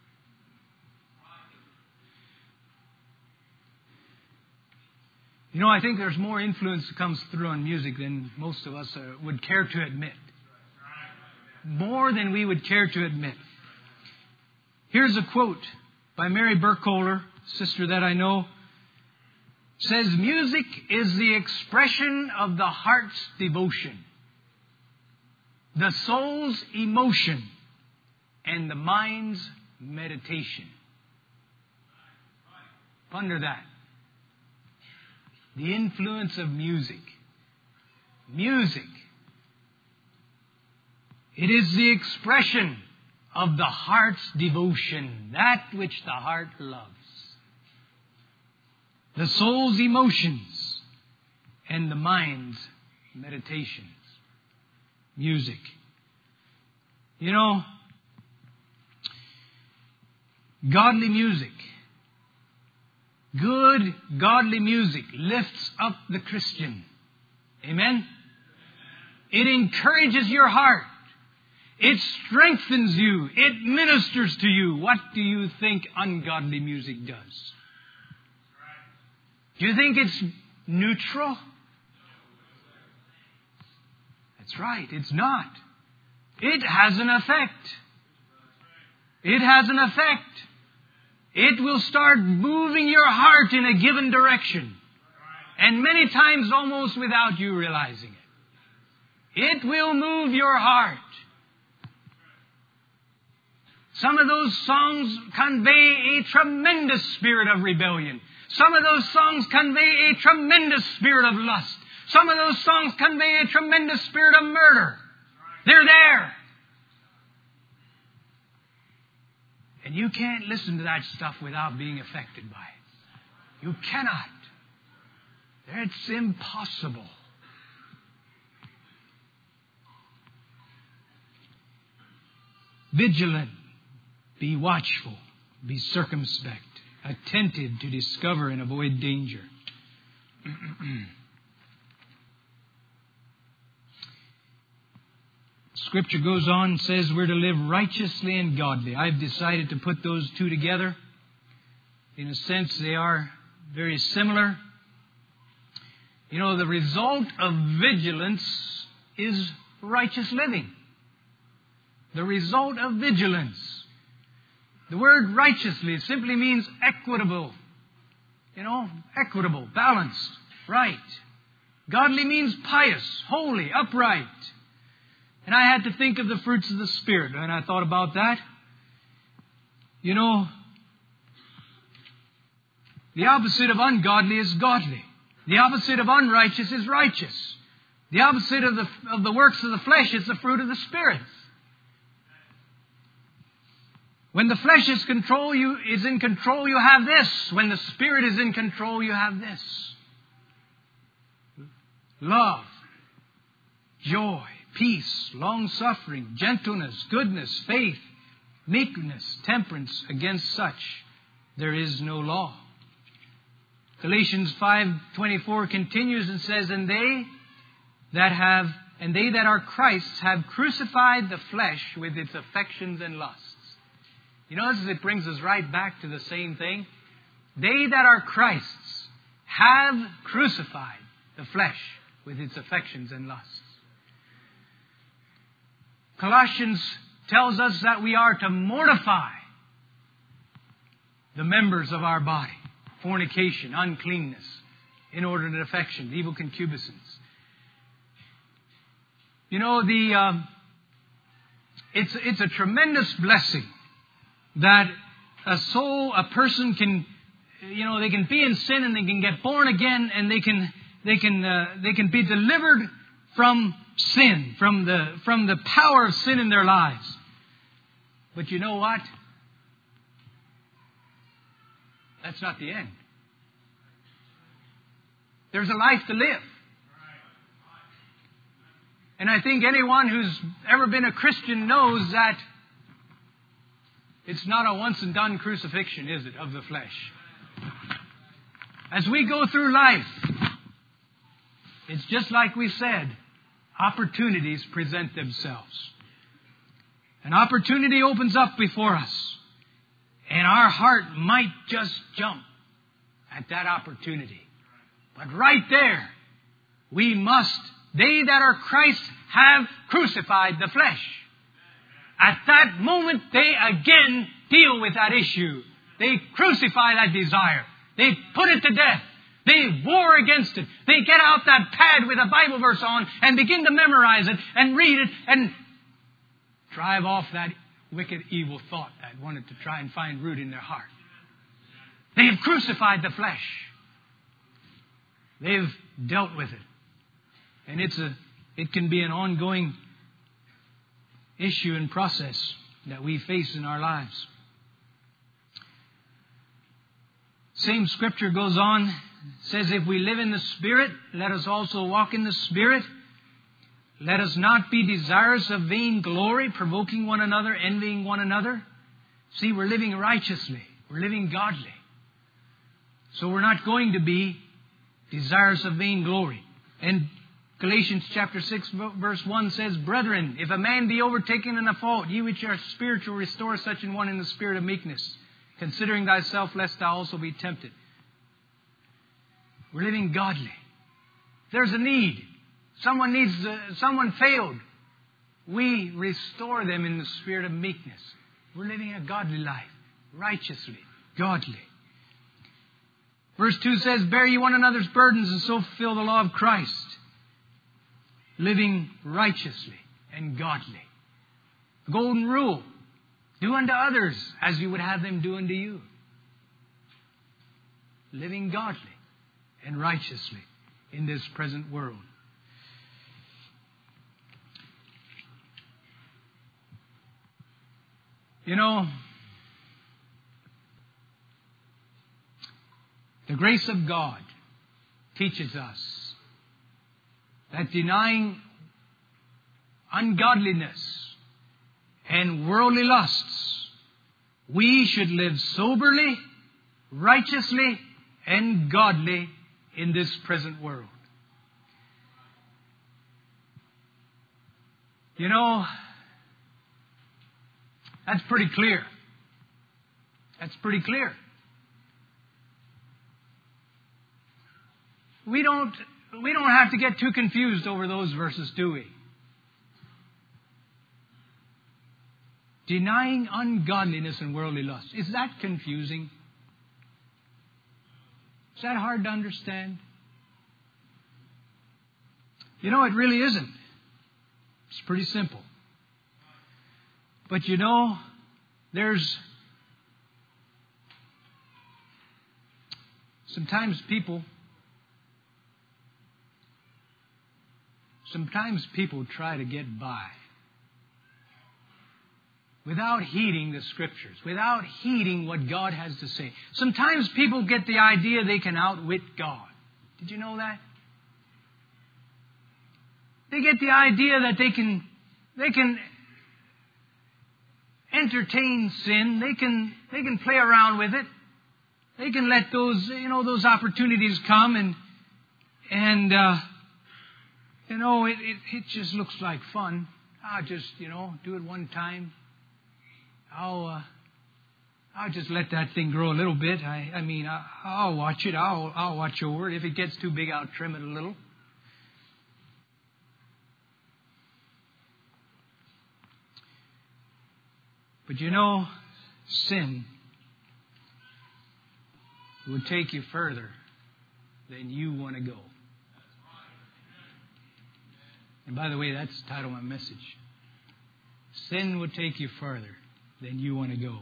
You know, I think there's more influence that comes through on music than most of us uh, would care to admit. More than we would care to admit. Here's a quote by Mary Burkholder, sister that I know. Says, music is the expression of the heart's devotion, the soul's emotion, and the mind's meditation. Ponder that. The influence of music. Music. It is the expression of the heart's devotion, that which the heart loves. The soul's emotions and the mind's meditations. Music. You know, godly music. Good, godly music lifts up the Christian. Amen? It encourages your heart. It strengthens you. It ministers to you. What do you think ungodly music does? Do you think it's neutral? That's right. It's not. It has an effect. It has an effect. It will start moving your heart in a given direction. And many times almost without you realizing it. It will move your heart. Some of those songs convey a tremendous spirit of rebellion. Some of those songs convey a tremendous spirit of lust. Some of those songs convey a tremendous spirit of murder. They're there. And you can't listen to that stuff without being affected by it. You cannot. It's impossible. Vigilant. Be watchful. Be circumspect. Attentive to discover and avoid danger. Scripture goes on and says we're to live righteously and godly. I've decided to put those two together. In a sense, they are very similar. You know, the result of vigilance is righteous living. The result of vigilance. The word righteously simply means equitable. You know, equitable, balanced, right. Godly means pious, holy, upright. And I had to think of the fruits of the Spirit when I thought about that. You know, the opposite of ungodly is godly. The opposite of unrighteous is righteous. The opposite of the, of the works of the flesh is the fruit of the Spirit. When the flesh is control, you is in control, you have this. When the Spirit is in control, you have this. Love, joy, peace, long-suffering, gentleness, goodness, faith, meekness, temperance. Against such there is no law. Galatians five twenty-four continues and says, And they that have and they that are Christ's have crucified the flesh with its affections and lusts. You notice it brings us right back to the same thing. They that are Christ's have crucified the flesh with its affections and lusts. Colossians tells us that we are to mortify the members of our body. Fornication, uncleanness, inordinate affection, evil concupiscence. You know, the um, it's it's a tremendous blessing that a soul, a person can, you know, they can be in sin and they can get born again and they can they can uh, they can be delivered from sin, from the from the power of sin in their lives. But you know what? That's not the end. There's a life to live. And I think anyone who's ever been a Christian knows that it's not a once and done crucifixion, is it, of the flesh? As we go through life, it's just like we said, opportunities present themselves. An opportunity opens up before us. And our heart might just jump at that opportunity. But right there, we must, they that are Christ have crucified the flesh. At that moment, they again deal with that issue. They crucify that desire. They put it to death. They war against it. They get out that pad with a Bible verse on and begin to memorize it and read it and drive off that wicked, evil thought that wanted to try and find root in their heart. They have crucified the flesh. They've dealt with it. And it's a, it can be an ongoing issue and process that we face in our lives. Same scripture goes on. It says, if we live in the Spirit, let us also walk in the Spirit. Let us not be desirous of vain glory, provoking one another, envying one another. See, we're living righteously. We're living godly. So we're not going to be desirous of vain glory. And Galatians chapter six verse one says, Brethren, if a man be overtaken in a fault, ye which are spiritual, restore such an one in the spirit of meekness, considering thyself, lest thou also be tempted. We're living godly. There's a need. Someone needs, uh, someone failed. We restore them in the spirit of meekness. We're living a godly life, righteously, godly. Verse two says, bear ye one another's burdens and so fulfill the law of Christ. Living righteously and godly. The golden rule. Do unto others as you would have them do unto you. Living godly and righteously in this present world. You know, the grace of God teaches us that denying ungodliness and worldly lusts, we should live soberly, righteously, and godly in this present world. You know, that's pretty clear. That's pretty clear. We don't, we don't have to get too confused over those verses, do we? Denying ungodliness and worldly lust. Is that confusing? Is that hard to understand? You know, it really isn't. It's pretty simple. But you know, there's sometimes people sometimes people try to get by without heeding the Scriptures, without heeding what God has to say. Sometimes people get the idea they can outwit God. Did you know that? They get the idea that they can they can entertain sin. They can they can play around with it. They can let those you know those opportunities come and and uh, you know it, it it just looks like fun. I'll just you know do it one time. I'll uh, I'll just let that thing grow a little bit. I I mean I, I'll watch it. I'll I'll watch over it. If it gets too big, I'll trim it a little. But you know, sin will take you further than you want to go. And by the way, that's the title of my message. Sin will take you further than you want to go.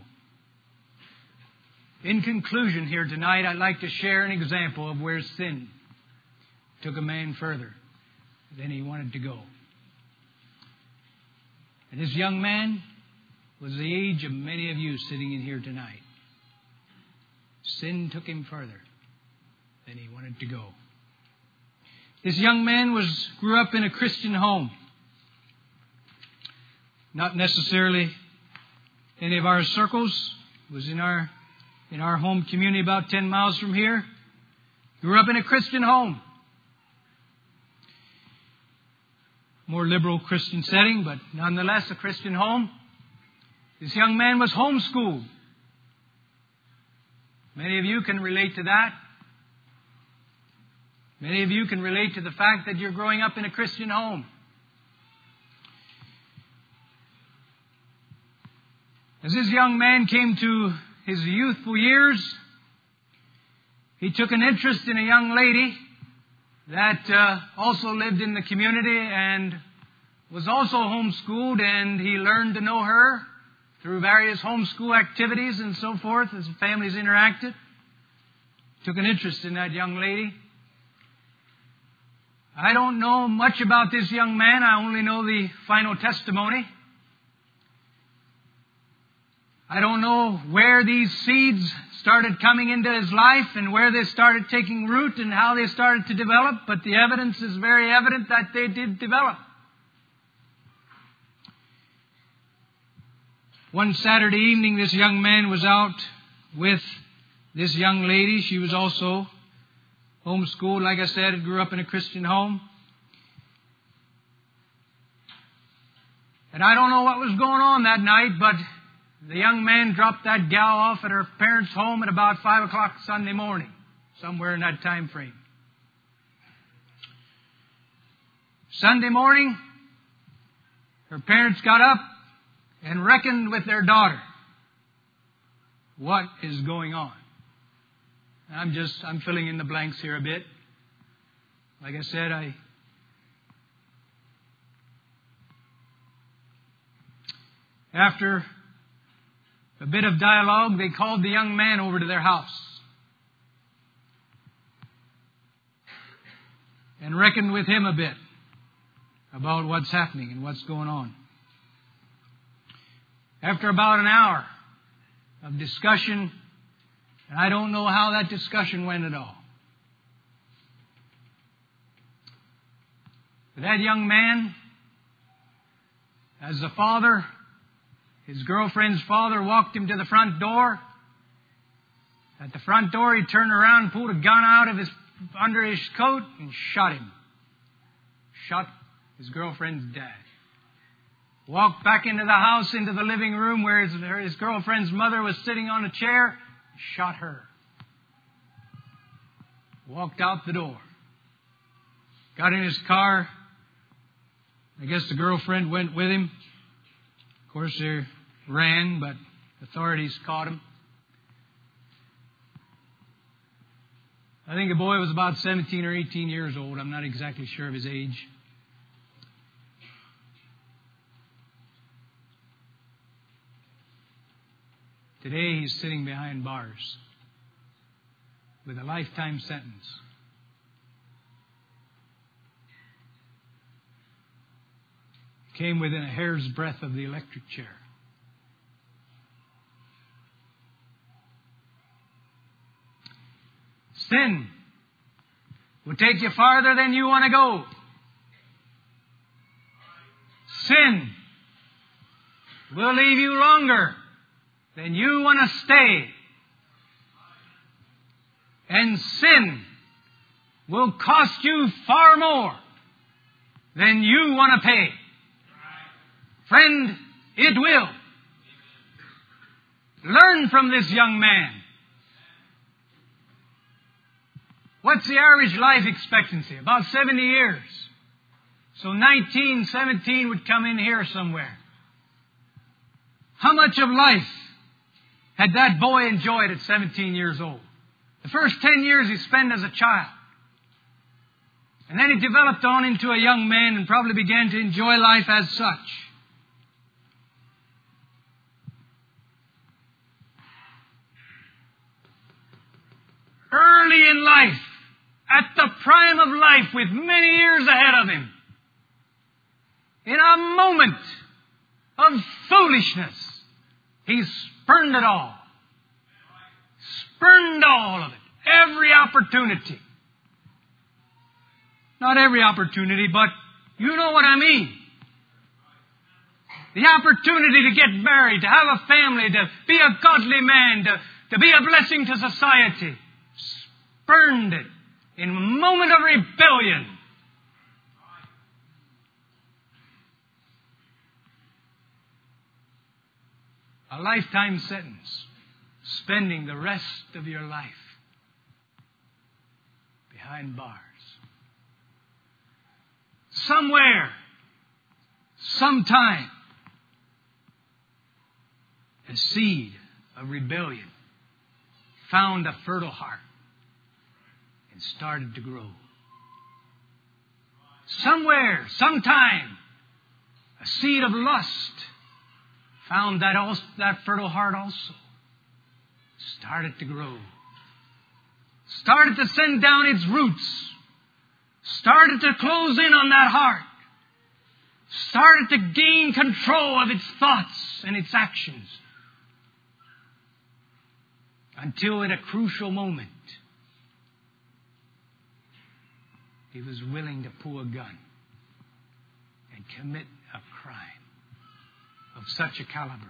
In conclusion here tonight, I'd like to share an example of where sin took a man further than he wanted to go. And this young man was the age of many of you sitting in here tonight. Sin took him further than he wanted to go. This young man was grew up in a Christian home. Not necessarily any of our circles. Was in our in our home community about ten miles from here. Grew up in a Christian home. More liberal Christian setting, but nonetheless a Christian home. This young man was homeschooled. Many of you can relate to that. Many of you can relate to the fact that you're growing up in a Christian home. As this young man came to his youthful years, he took an interest in a young lady that uh, also lived in the community and was also homeschooled, and he learned to know her through various homeschool activities and so forth as families interacted. Took an interest in that young lady. I don't know much about this young man. I only know the final testimony. I don't know where these seeds started coming into his life and where they started taking root and how they started to develop, but the evidence is very evident that they did develop. One Saturday evening, this young man was out with this young lady. She was also homeschooled. Like I said, grew up in a Christian home. And I don't know what was going on that night, but the young man dropped that gal off at her parents' home at about five o'clock Sunday morning, somewhere in that time frame. Sunday morning, her parents got up and reckoned with their daughter. what is going on. I'm just, I'm filling in the blanks here a bit. Like I said, I after a bit of dialogue, they called the young man over to their house and reckoned with him a bit about what's happening and what's going on. After about an hour of discussion, and I don't know how that discussion went at all, but that young man, as the father, his girlfriend's father, walked him to the front door. At the front door, he turned around, pulled a gun out of his under his coat, and shot him. Shot his girlfriend's dad. Walked back into the house, into the living room where his, his girlfriend's mother was sitting on a chair, and shot her. Walked out the door. Got in his car. I guess the girlfriend went with him. Of course, they ran, but authorities caught him. I think the boy was about seventeen or eighteen years old. I'm not exactly sure of his age. Today he's sitting behind bars with a lifetime sentence. Came within a hair's breadth of the electric chair. Sin will take you farther than you want to go. Sin will leave you longer than you want to stay. And sin will cost you far more than you want to pay. Friend, it will. Learn from this young man. What's the average life expectancy? About seventy years. So nineteen, seventeen would come in here somewhere. How much of life had that boy enjoyed at seventeen years old? The first ten years he spent as a child. And then he developed on into a young man and probably began to enjoy life as such. Early in life, at the prime of life, with many years ahead of him, in a moment of foolishness, he spurned it all. Spurned all of it. Every opportunity. Not every opportunity, but you know what I mean. The opportunity to get married, to have a family, to be a godly man, to, to be a blessing to society. Spurned it in a moment of rebellion. A lifetime sentence, spending the rest of your life behind bars. Somewhere, sometime, a seed of rebellion found a fertile heart and started to grow. Somewhere, sometime, a seed of lust found that also, that fertile heart also. Started to grow. Started to send down its roots. Started to close in on that heart. Started to gain control of its thoughts and its actions. Until at a crucial moment, he was willing to pull a gun and commit a crime of such a caliber.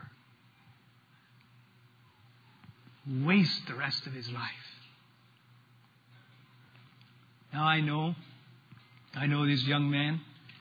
Waste the rest of his life. Now I know, I know this young man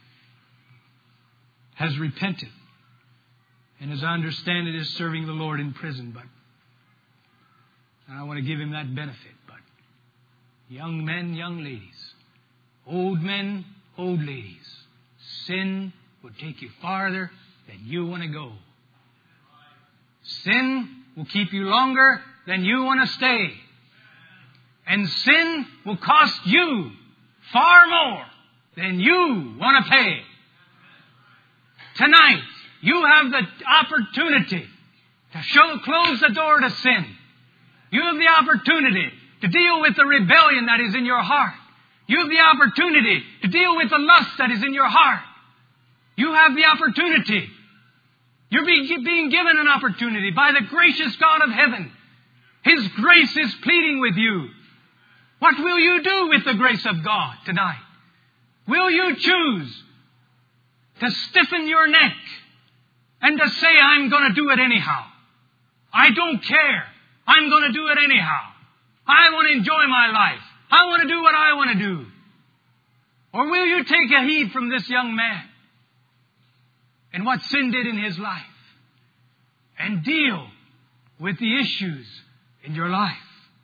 has repented. And as I understand it, is serving the Lord in prison. But and I want to give him that benefit. But young men, young ladies, old men, old ladies, sin will take you farther than you want to go. Sin will keep you longer than you want to stay. And sin will cost you far more than you want to pay. Tonight, you have the opportunity to show, close the door to sin. You have the opportunity to deal with the rebellion that is in your heart. You have the opportunity to deal with the lust that is in your heart. You have the opportunity. You're being, being given an opportunity by the gracious God of heaven. His grace is pleading with you. What will you do with the grace of God tonight? Will you choose to stiffen your neck and to say, I'm going to do it anyhow? I don't care. I'm going to do it anyhow. I want to enjoy my life. I want to do what I want to do. Or will you take a heed from this young man and what sin did in his life and deal with the issues in your life?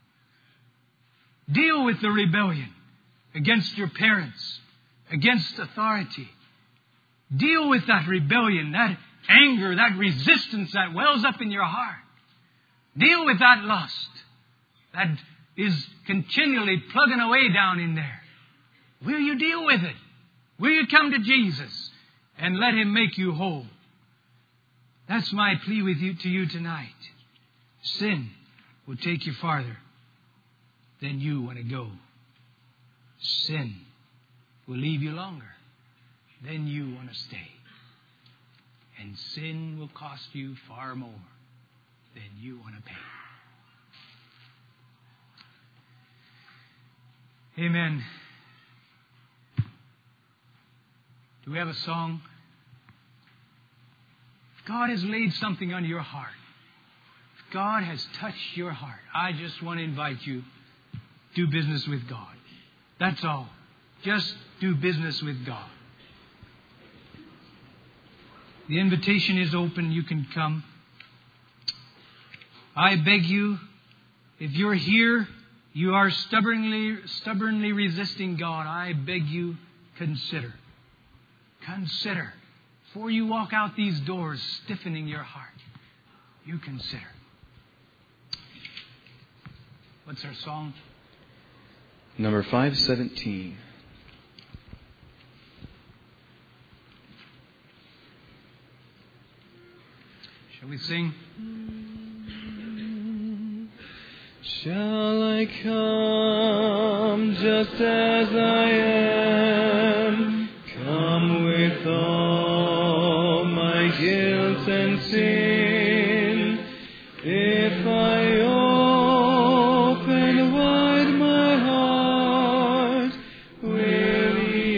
Deal with the rebellion against your parents, against authority. Deal with that rebellion, that anger, that resistance that wells up in your heart. Deal with that lust that is continually plugging away down in there. Will you deal with it? Will you come to Jesus and let Him make you whole? That's my plea with you to you tonight. Sin will take you farther than you want to go. Sin will leave you longer than you want to stay. And sin will cost you far more than you want to pay. Amen. Do we have a song? If God has laid something on your heart, if God has touched your heart, I just want to invite you, do business with God. That's all. Just do business with God. The invitation is open. You can come. I beg you, if you're here, you are stubbornly, stubbornly resisting God, I beg you, consider. Consider. Before you walk out these doors, stiffening your heart, you consider. What's our song? Number five seventeen. Shall we sing? Shall I come just as I am? Come with all my guilt and sin. If I open wide my heart, will He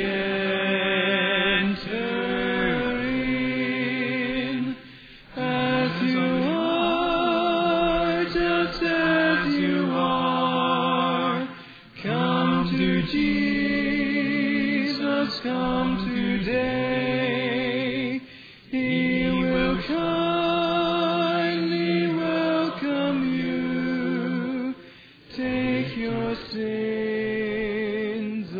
enter in? As you are, just as you are, come to Jesus, come today. He will kindly welcome you, take your sins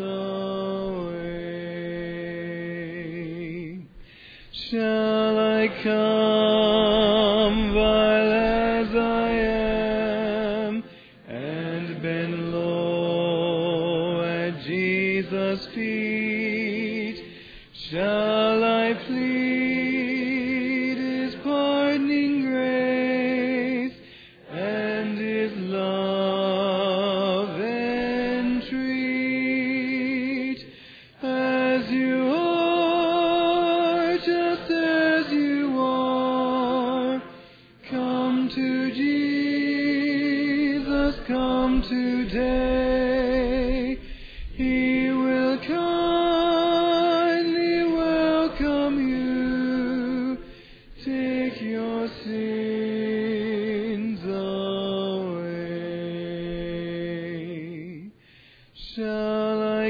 away. Shall I come vile as I am, and bend low at Jesus' feet? Shall I plead His pardoning grace and His love entreat? As you are, just as you are, come to Jesus, come today. He will kindly welcome you, take your sins away. Shall I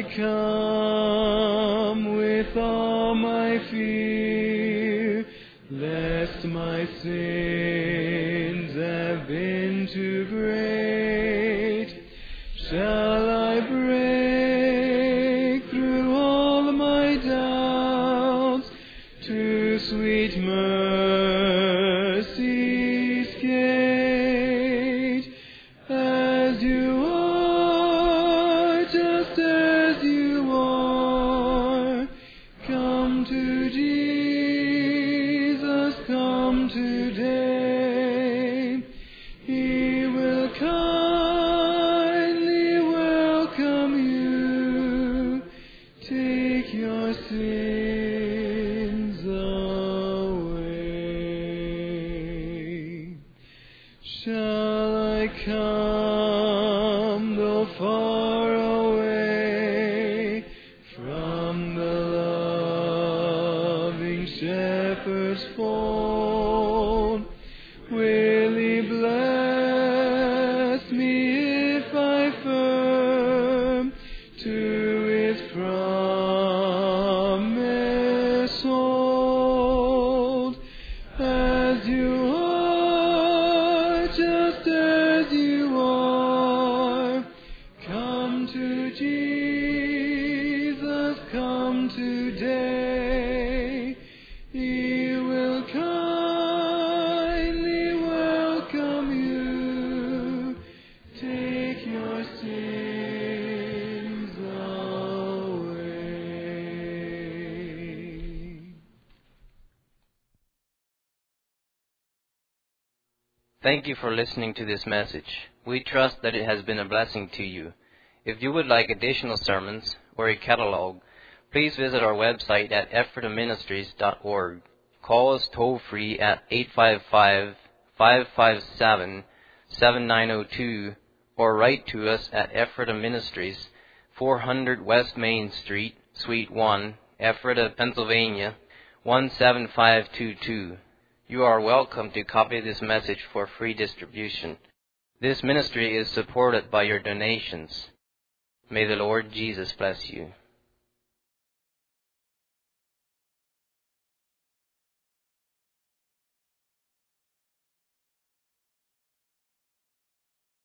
come with all my fear, lest my sins have been too great? Shall I break through all my doubts to sweet mercy's gate? Jesus come today. He will kindly welcome you. Take your sins away. Thank you for listening to this message. We trust that it has been a blessing to you. If you would like additional sermons or a catalog, please visit our website at ephrata ministries dot org. Call us toll-free at eight five five, five five seven, seven nine zero two or write to us at Ephrata Ministries, four hundred West Main Street, Suite one, Ephrata, Pennsylvania, one seven five two two. You are welcome to copy this message for free distribution. This ministry is supported by your donations. May the Lord Jesus bless you.